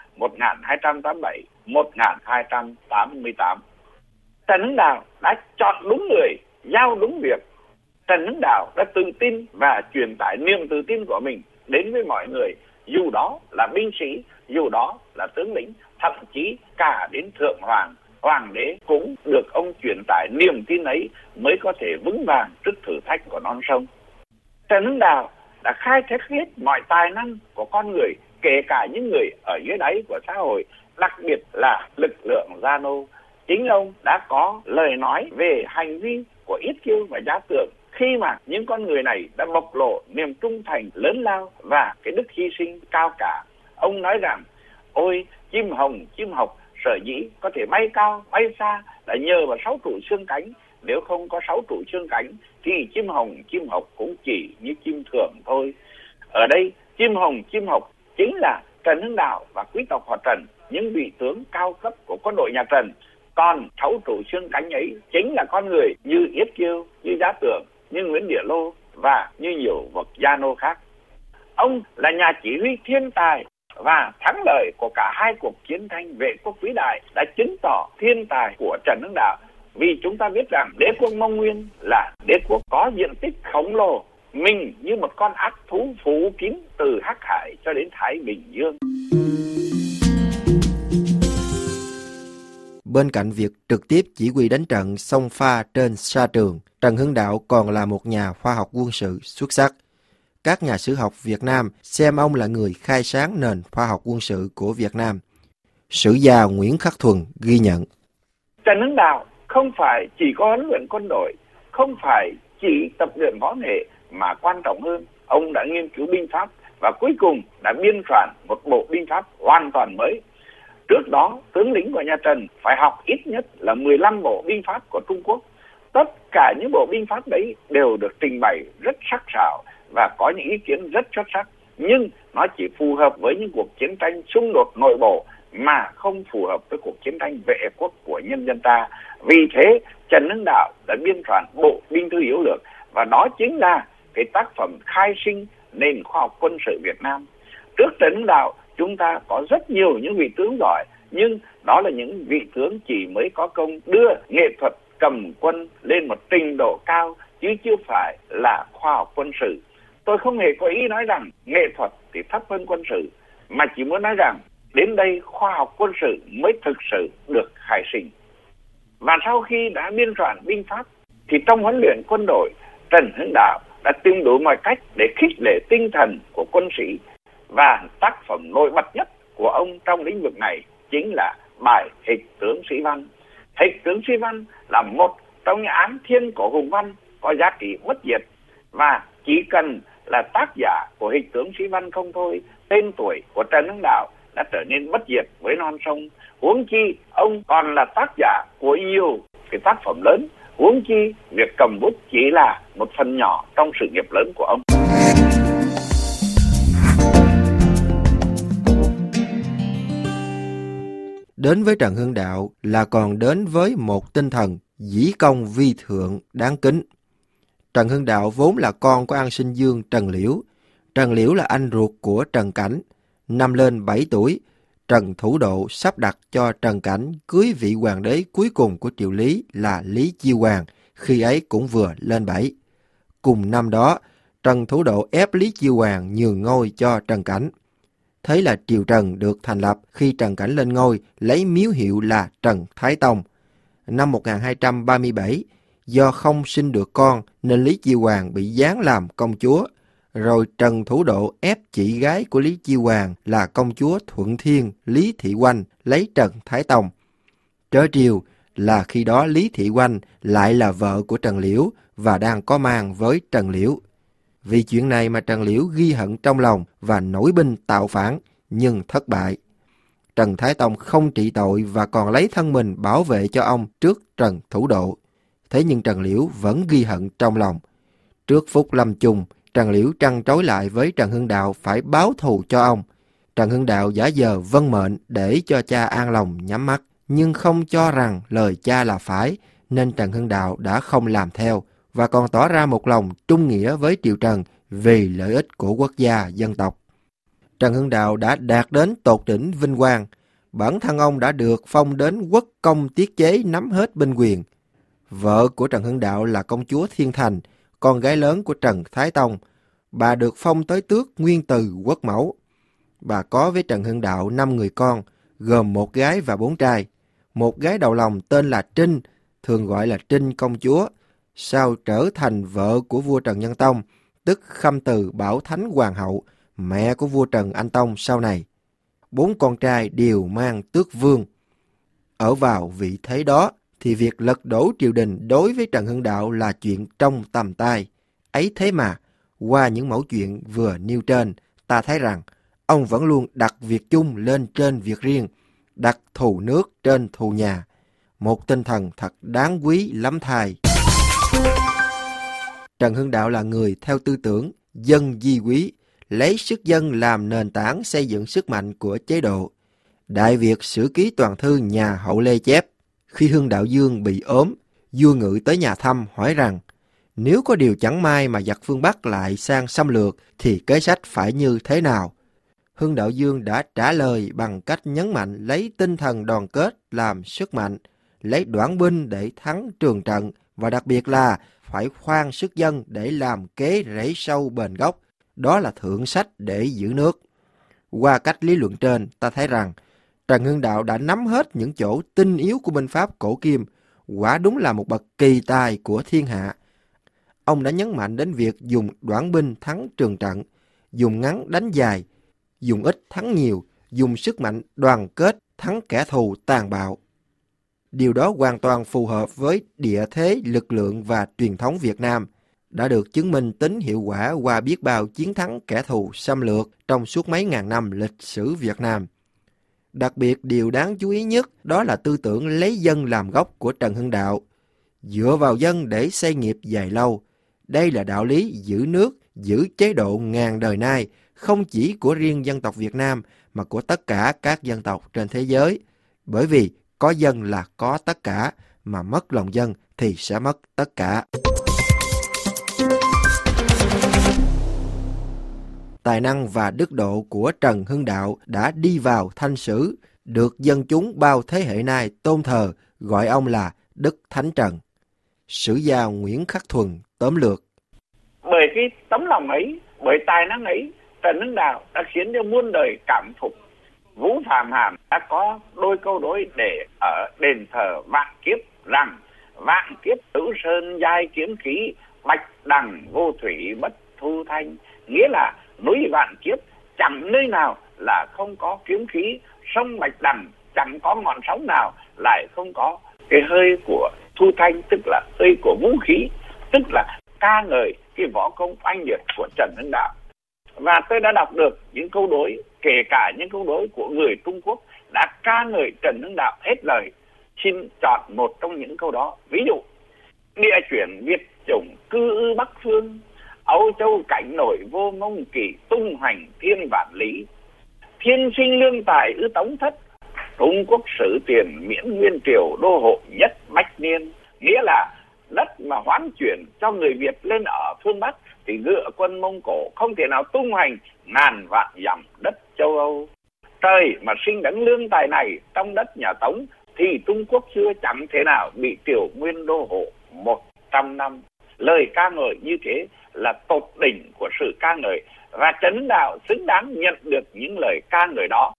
1287-1288. Trần Hưng Đạo đã chọn đúng người, giao đúng việc. Trần Hưng Đạo đã tự tin và truyền tải niềm tự tin của mình đến với mọi người, dù đó là binh sĩ, dù đó là tướng lĩnh, thậm chí cả đến thượng hoàng, hoàng đế cũng được ông truyền tải niềm tin ấy mới có thể vững vàng trước thử thách của non sông. Trần Hưng Đạo đã khai thác hết mọi tài năng của con người, kể cả những người ở dưới đáy của xã hội, đặc biệt là lực lượng Gia Nô. Chính ông đã có lời nói về hành vi của Yết Kiêu và Giá Tượng khi mà những con người này đã bộc lộ niềm trung thành lớn lao và cái đức hy sinh cao cả. Ông nói rằng, ôi chim hồng, chim học sở dĩ có thể bay cao, bay xa là nhờ vào 6 trụ xương cánh. Nếu không có 6 trụ xương cánh thì chim hồng, chim học cũng chỉ như chim thường thôi. Ở đây, chim hồng, chim học chính là Trần Hưng Đạo và quý tộc họ Trần, những vị tướng cao cấp của quân đội nhà Trần. Còn 6 trụ xương cánh ấy chính là con người như Yết Kiêu, như Giá Tượng, như Nguyễn Địa Lô và như nhiều bậc Gia Nô khác. Ông là nhà chỉ huy thiên tài và thắng lợi của cả hai cuộc chiến tranh vệ quốc vĩ đại đã chứng tỏ thiên tài của Trần Hưng Đạo. Vì chúng ta biết rằng đế quốc Mông Nguyên là đế quốc có diện tích khổng lồ, mình như một con ác thú phủ kín từ Hắc Hải cho đến Thái Bình Dương. Bên cạnh việc trực tiếp chỉ huy đánh trận xông pha trên sa trường, Trần Hưng Đạo còn là một nhà khoa học quân sự xuất sắc. Các nhà sử học Việt Nam xem ông là người khai sáng nền khoa học quân sự của Việt Nam. Sử gia Nguyễn Khắc Thuần ghi nhận. Trần Hưng Đạo không phải chỉ có huấn luyện quân đội, không phải chỉ tập luyện võ nghệ, mà quan trọng hơn, ông đã nghiên cứu binh pháp và cuối cùng đã biên soạn một bộ binh pháp hoàn toàn mới. Trước đó, tướng lĩnh của nhà Trần phải học ít nhất là 15 bộ binh pháp của Trung Quốc. Tất cả những bộ binh pháp đấy đều được trình bày rất sắc sảo và có những ý kiến rất xuất sắc. Nhưng nó chỉ phù hợp với những cuộc chiến tranh xung đột nội bộ mà không phù hợp với cuộc chiến tranh vệ quốc của nhân dân ta. Vì thế, Trần Hưng Đạo đã biên soạn bộ binh thư yếu lược và đó chính là cái tác phẩm khai sinh nền khoa học quân sự Việt Nam. Trước Trần Hưng Đạo, chúng ta có rất nhiều những vị tướng giỏi, nhưng đó là những vị tướng chỉ mới có công đưa nghệ thuật cầm quân lên một trình độ cao, chứ chưa phải là khoa học quân sự. Tôi không hề có ý nói rằng nghệ thuật thì thấp hơn quân sự, mà chỉ muốn nói rằng đến đây khoa học quân sự mới thực sự được khai sinh. Và sau khi đã biên soạn binh pháp, thì trong huấn luyện quân đội, Trần Hưng Đạo đã tìm đủ mọi cách để khích lệ tinh thần của quân sĩ. Và tác phẩm nổi bật nhất của ông trong lĩnh vực này chính là bài Hịch tướng Sĩ Văn. Hịch tướng Sĩ Văn là một trong những án thiên cổ hùng văn có giá trị bất diệt, và chỉ cần là tác giả của Hịch tướng Sĩ Văn không thôi, tên tuổi của Trần Hưng Đạo đã trở nên bất diệt với non sông. Huống chi ông còn là tác giả của nhiều cái tác phẩm lớn, huống chi việc cầm bút chỉ là một phần nhỏ trong sự nghiệp lớn của ông. Đến với Trần Hưng Đạo là còn đến với một tinh thần dĩ công vi thượng đáng kính. Trần Hưng Đạo vốn là con của An Sinh Dương Trần Liễu. Trần Liễu là anh ruột của Trần Cảnh. Năm lên 7 tuổi, Trần Thủ Độ sắp đặt cho Trần Cảnh cưới vị hoàng đế cuối cùng của Triệu Lý là Lý Chiêu Hoàng, khi ấy cũng vừa lên 7. Cùng năm đó, Trần Thủ Độ ép Lý Chiêu Hoàng nhường ngôi cho Trần Cảnh. Thế là triều Trần được thành lập khi Trần Cảnh lên ngôi lấy miếu hiệu là Trần Thái Tông. Năm 1237, do không sinh được con nên Lý Chiêu Hoàng bị giáng làm công chúa. Rồi Trần Thủ Độ ép chị gái của Lý Chiêu Hoàng là công chúa Thuận Thiên Lý Thị Oanh lấy Trần Thái Tông. Trớ trêu là khi đó Lý Thị Oanh lại là vợ của Trần Liễu và đang có mang với Trần Liễu. Vì chuyện này mà Trần Liễu ghi hận trong lòng và nổi binh tạo phản, nhưng thất bại. Trần Thái Tông không trị tội và còn lấy thân mình bảo vệ cho ông trước Trần Thủ Độ. Thế nhưng Trần Liễu vẫn ghi hận trong lòng. Trước phút lâm chung, Trần Liễu trăn trối lại với Trần Hưng Đạo phải báo thù cho ông. Trần Hưng Đạo giả vờ vâng mệnh để cho cha an lòng nhắm mắt, nhưng không cho rằng lời cha là phải, nên Trần Hưng Đạo đã không làm theo và còn tỏ ra một lòng trung nghĩa với triều Trần vì lợi ích của quốc gia dân tộc. Trần Hưng Đạo đã đạt đến tột đỉnh vinh quang. Bản thân ông đã được phong đến quốc công tiết chế nắm hết binh quyền. Vợ của Trần Hưng Đạo là công chúa Thiên Thành, con gái lớn của Trần Thái Tông. Bà được phong tới tước Nguyên Từ quốc mẫu. Bà có với Trần Hưng Đạo 5 người con, gồm 1 gái và 4 trai. Một gái đầu lòng tên là Trinh, thường gọi là Trinh công chúa, sau trở thành vợ của vua Trần Nhân Tông, tức Khâm Từ Bảo Thánh Hoàng hậu, mẹ của vua Trần Anh Tông sau này. 4 con trai đều mang tước vương. Ở vào vị thế đó thì việc lật đổ triều đình đối với Trần Hưng Đạo là chuyện trong tầm tay. Ấy thế mà, qua những mẫu chuyện vừa nêu trên, ta thấy rằng ông vẫn luôn đặt việc chung lên trên việc riêng, đặt thù nước trên thù nhà. Một tinh thần thật đáng quý lắm thay. Trần Hưng Đạo là người theo tư tưởng dân di quý, lấy sức dân làm nền tảng xây dựng sức mạnh của chế độ. Đại Việt Sử Ký Toàn Thư nhà Hậu Lê chép, khi Hưng Đạo Dương bị ốm, vua Ngự tới nhà thăm hỏi rằng, nếu có điều chẳng may mà giặc phương Bắc lại sang xâm lược thì kế sách phải như thế nào? Hưng Đạo Dương đã trả lời bằng cách nhấn mạnh lấy tinh thần đoàn kết làm sức mạnh, lấy đoản binh để thắng trường trận và đặc biệt là phải khoan sức dân để làm kế rễ sâu bền gốc. Đó là thượng sách để giữ nước. Qua cách lý luận trên, ta thấy rằng Trần Hưng Đạo đã nắm hết những chỗ tinh yếu của binh pháp cổ kim, quả đúng là một bậc kỳ tài của thiên hạ. Ông đã nhấn mạnh đến việc dùng đoản binh thắng trường trận, dùng ngắn đánh dài, dùng ít thắng nhiều, dùng sức mạnh đoàn kết thắng kẻ thù tàn bạo. Điều đó hoàn toàn phù hợp với địa thế, lực lượng và truyền thống Việt Nam, đã được chứng minh tính hiệu quả qua biết bao chiến thắng kẻ thù xâm lược trong suốt mấy ngàn năm lịch sử Việt Nam. Đặc biệt điều đáng chú ý nhất đó là tư tưởng lấy dân làm gốc của Trần Hưng Đạo, dựa vào dân để xây nghiệp dài lâu. Đây là đạo lý giữ nước, giữ chế độ ngàn đời nay, không chỉ của riêng dân tộc Việt Nam mà của tất cả các dân tộc trên thế giới. Bởi vì có dân là có tất cả, mà mất lòng dân thì sẽ mất tất cả. Tài năng và đức độ của Trần Hưng Đạo đã đi vào thanh sử, được dân chúng bao thế hệ nay tôn thờ, gọi ông là Đức Thánh Trần. Sử gia Nguyễn Khắc Thuần tóm lược. Bởi cái tấm lòng ấy, bởi tài năng ấy, Trần Hưng Đạo đã khiến cho muôn đời cảm phục. Vũ Phạm Hàm đã có đôi câu đối để ở đền thờ Vạn Kiếp rằng: vạn kiếp hữu sơn giai kiếm khí, bạch đằng vô thủy bất thu thanh. Nghĩa là núi Vạn Kiếp chẳng nơi nào là không có kiếm khí, sông Bạch Đằng chẳng có ngọn sóng nào lại không có cái hơi của thu thanh, tức là hơi của vũ khí, tức là ca ngợi cái võ công oanh liệt của Trần Hưng Đạo. Và tôi đã đọc được những câu đối, kể cả những câu đối của người Trung Quốc đã ca ngợi Trần Hưng Đạo hết lời. Xin chọn một trong những câu đó. Ví dụ: địa chuyển Việt chủng cư ư Bắc phương, Âu Châu cảnh nổi vô mông kỳ, tung hoành thiên vạn lý. Thiên sinh lương tài ư Tống thất, Trung Quốc sử tiền miễn nguyên triều, đô hộ nhất bách niên. Nghĩa là đất mà hoán chuyển cho người Việt lên ở phương Bắc thì dựa quân Mông Cổ không thể nào tung hoành ngàn vạn dặm đất châu Âu. Trời mà sinh đấng lương tài này trong đất nhà Tống thì Trung Quốc xưa chẳng thể nào bị Triều Nguyên đô hộ 100 năm. Lời ca ngợi như thế là tột đỉnh của sự ca ngợi, và Trần Hưng Đạo xứng đáng nhận được những lời ca ngợi đó.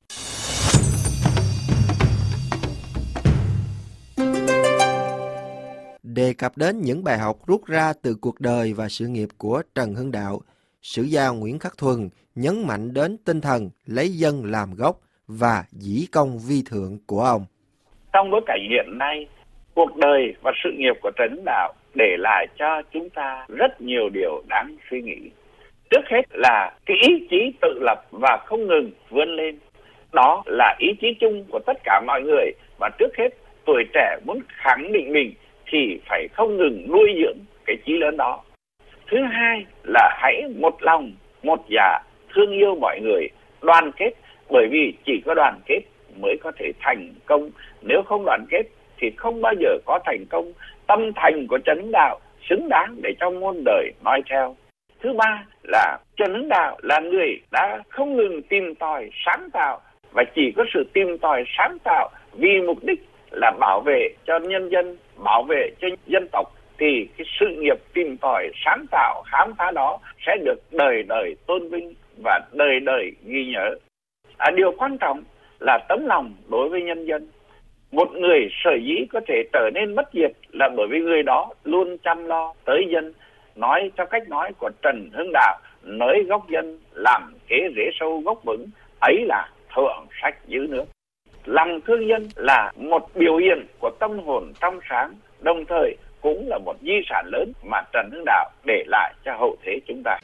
Đề cập đến những bài học rút ra từ cuộc đời và sự nghiệp của Trần Hưng Đạo, sử gia Nguyễn Khắc Thuần nhấn mạnh đến tinh thần lấy dân làm gốc và dĩ công vi thượng của ông. Trong bối cảnh hiện nay, cuộc đời và sự nghiệp của Trần Hưng Đạo để lại cho chúng ta rất nhiều điều đáng suy nghĩ. Trước hết là cái ý chí tự lập và không ngừng vươn lên. Đó là ý chí chung của tất cả mọi người, và trước hết tuổi trẻ muốn khẳng định mình thì phải không ngừng nuôi dưỡng cái chí lớn đó. Thứ hai là hãy một lòng, một dạ, thương yêu mọi người, đoàn kết, bởi vì chỉ có đoàn kết mới có thể thành công. Nếu không đoàn kết thì không bao giờ có thành công. Tâm thành của Trần Hưng Đạo xứng đáng để cho muôn đời nói theo. Thứ ba là Trần Hưng Đạo là người đã không ngừng tìm tòi sáng tạo, và chỉ có sự tìm tòi sáng tạo vì mục đích là bảo vệ cho nhân dân, bảo vệ cho dân tộc, thì cái sự nghiệp tìm tòi sáng tạo khám phá đó sẽ được đời đời tôn vinh và đời đời ghi nhớ. Điều quan trọng là tấm lòng đối với nhân dân. Một người sở dĩ có thể trở nên bất diệt là bởi vì người đó luôn chăm lo tới dân. Nói theo cách nói của Trần Hưng Đạo, nới gốc dân làm kế rễ sâu gốc vững, ấy là thượng sách giữ nước. Lòng thương dân là một biểu hiện của tâm hồn trong sáng, đồng thời cũng là một di sản lớn mà Trần Hưng Đạo để lại cho hậu thế chúng ta.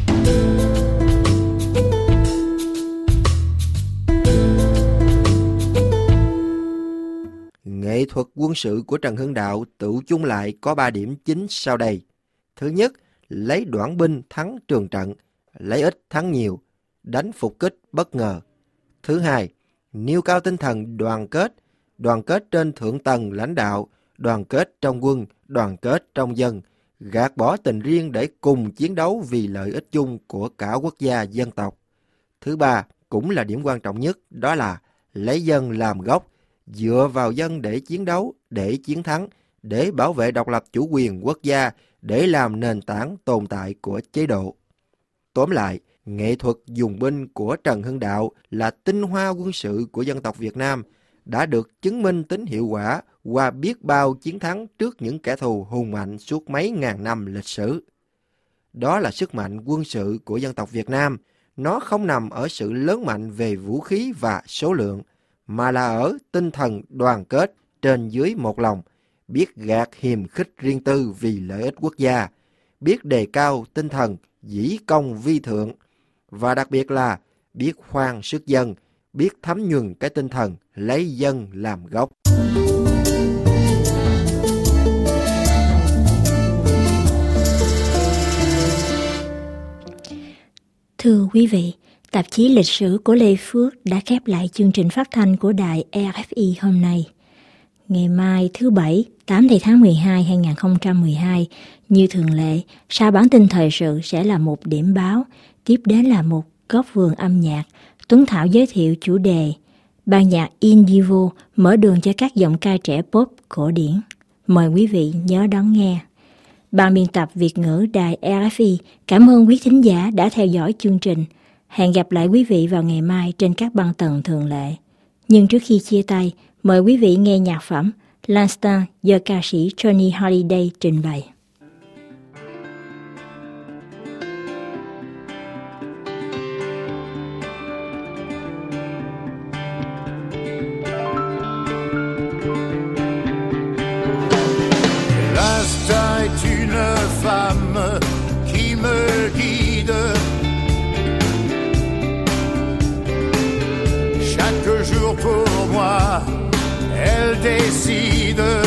Nghệ thuật quân sự của Trần Hưng Đạo tự chung lại có 3 điểm chính sau đây. Thứ nhất, lấy đoản binh thắng trường trận, lấy ít thắng nhiều, đánh phục kích bất ngờ. Thứ hai, nêu cao tinh thần đoàn kết trên thượng tầng lãnh đạo, đoàn kết trong quân, đoàn kết trong dân, gạt bỏ tình riêng để cùng chiến đấu vì lợi ích chung của cả quốc gia dân tộc. Thứ ba, cũng là điểm quan trọng nhất, đó là lấy dân làm gốc, dựa vào dân để chiến đấu, để chiến thắng, để bảo vệ độc lập chủ quyền quốc gia, để làm nền tảng tồn tại của chế độ. Tóm lại, nghệ thuật dùng binh của Trần Hưng Đạo là tinh hoa quân sự của dân tộc Việt Nam, đã được chứng minh tính hiệu quả qua biết bao chiến thắng trước những kẻ thù hùng mạnh suốt mấy ngàn năm lịch sử. Đó là sức mạnh quân sự của dân tộc Việt Nam. Nó không nằm ở sự lớn mạnh về vũ khí và số lượng, mà là ở tinh thần đoàn kết trên dưới một lòng, biết gạt hiềm khích riêng tư vì lợi ích quốc gia, biết đề cao tinh thần dĩ công vi thượng, và đặc biệt là biết khoan sức dân, biết thấm nhuần cái tinh thần lấy dân làm gốc. Thưa quý vị, tạp chí lịch sử của Lê Phước đã khép lại chương trình phát thanh của đài RFI hôm nay. Ngày mai thứ Bảy, 8 tháng 12, 2012, như thường lệ, sau bản tin thời sự sẽ là một điểm báo, tiếp đến là một góc vườn âm nhạc, Tuấn Thảo giới thiệu chủ đề, ban nhạc Indivo mở đường cho các giọng ca trẻ pop cổ điển. Mời quý vị nhớ đón nghe. Ban biên tập Việt ngữ đài RFI cảm ơn quý thính giả đã theo dõi chương trình. Hẹn gặp lại quý vị vào ngày mai trên các băng tần thường lệ. Nhưng trước khi chia tay, mời quý vị nghe nhạc phẩm Lanstan do ca sĩ Johnny Holiday trình bày. L'instinct est une femme qui me guide. Chaque jour pour moi, elle décide.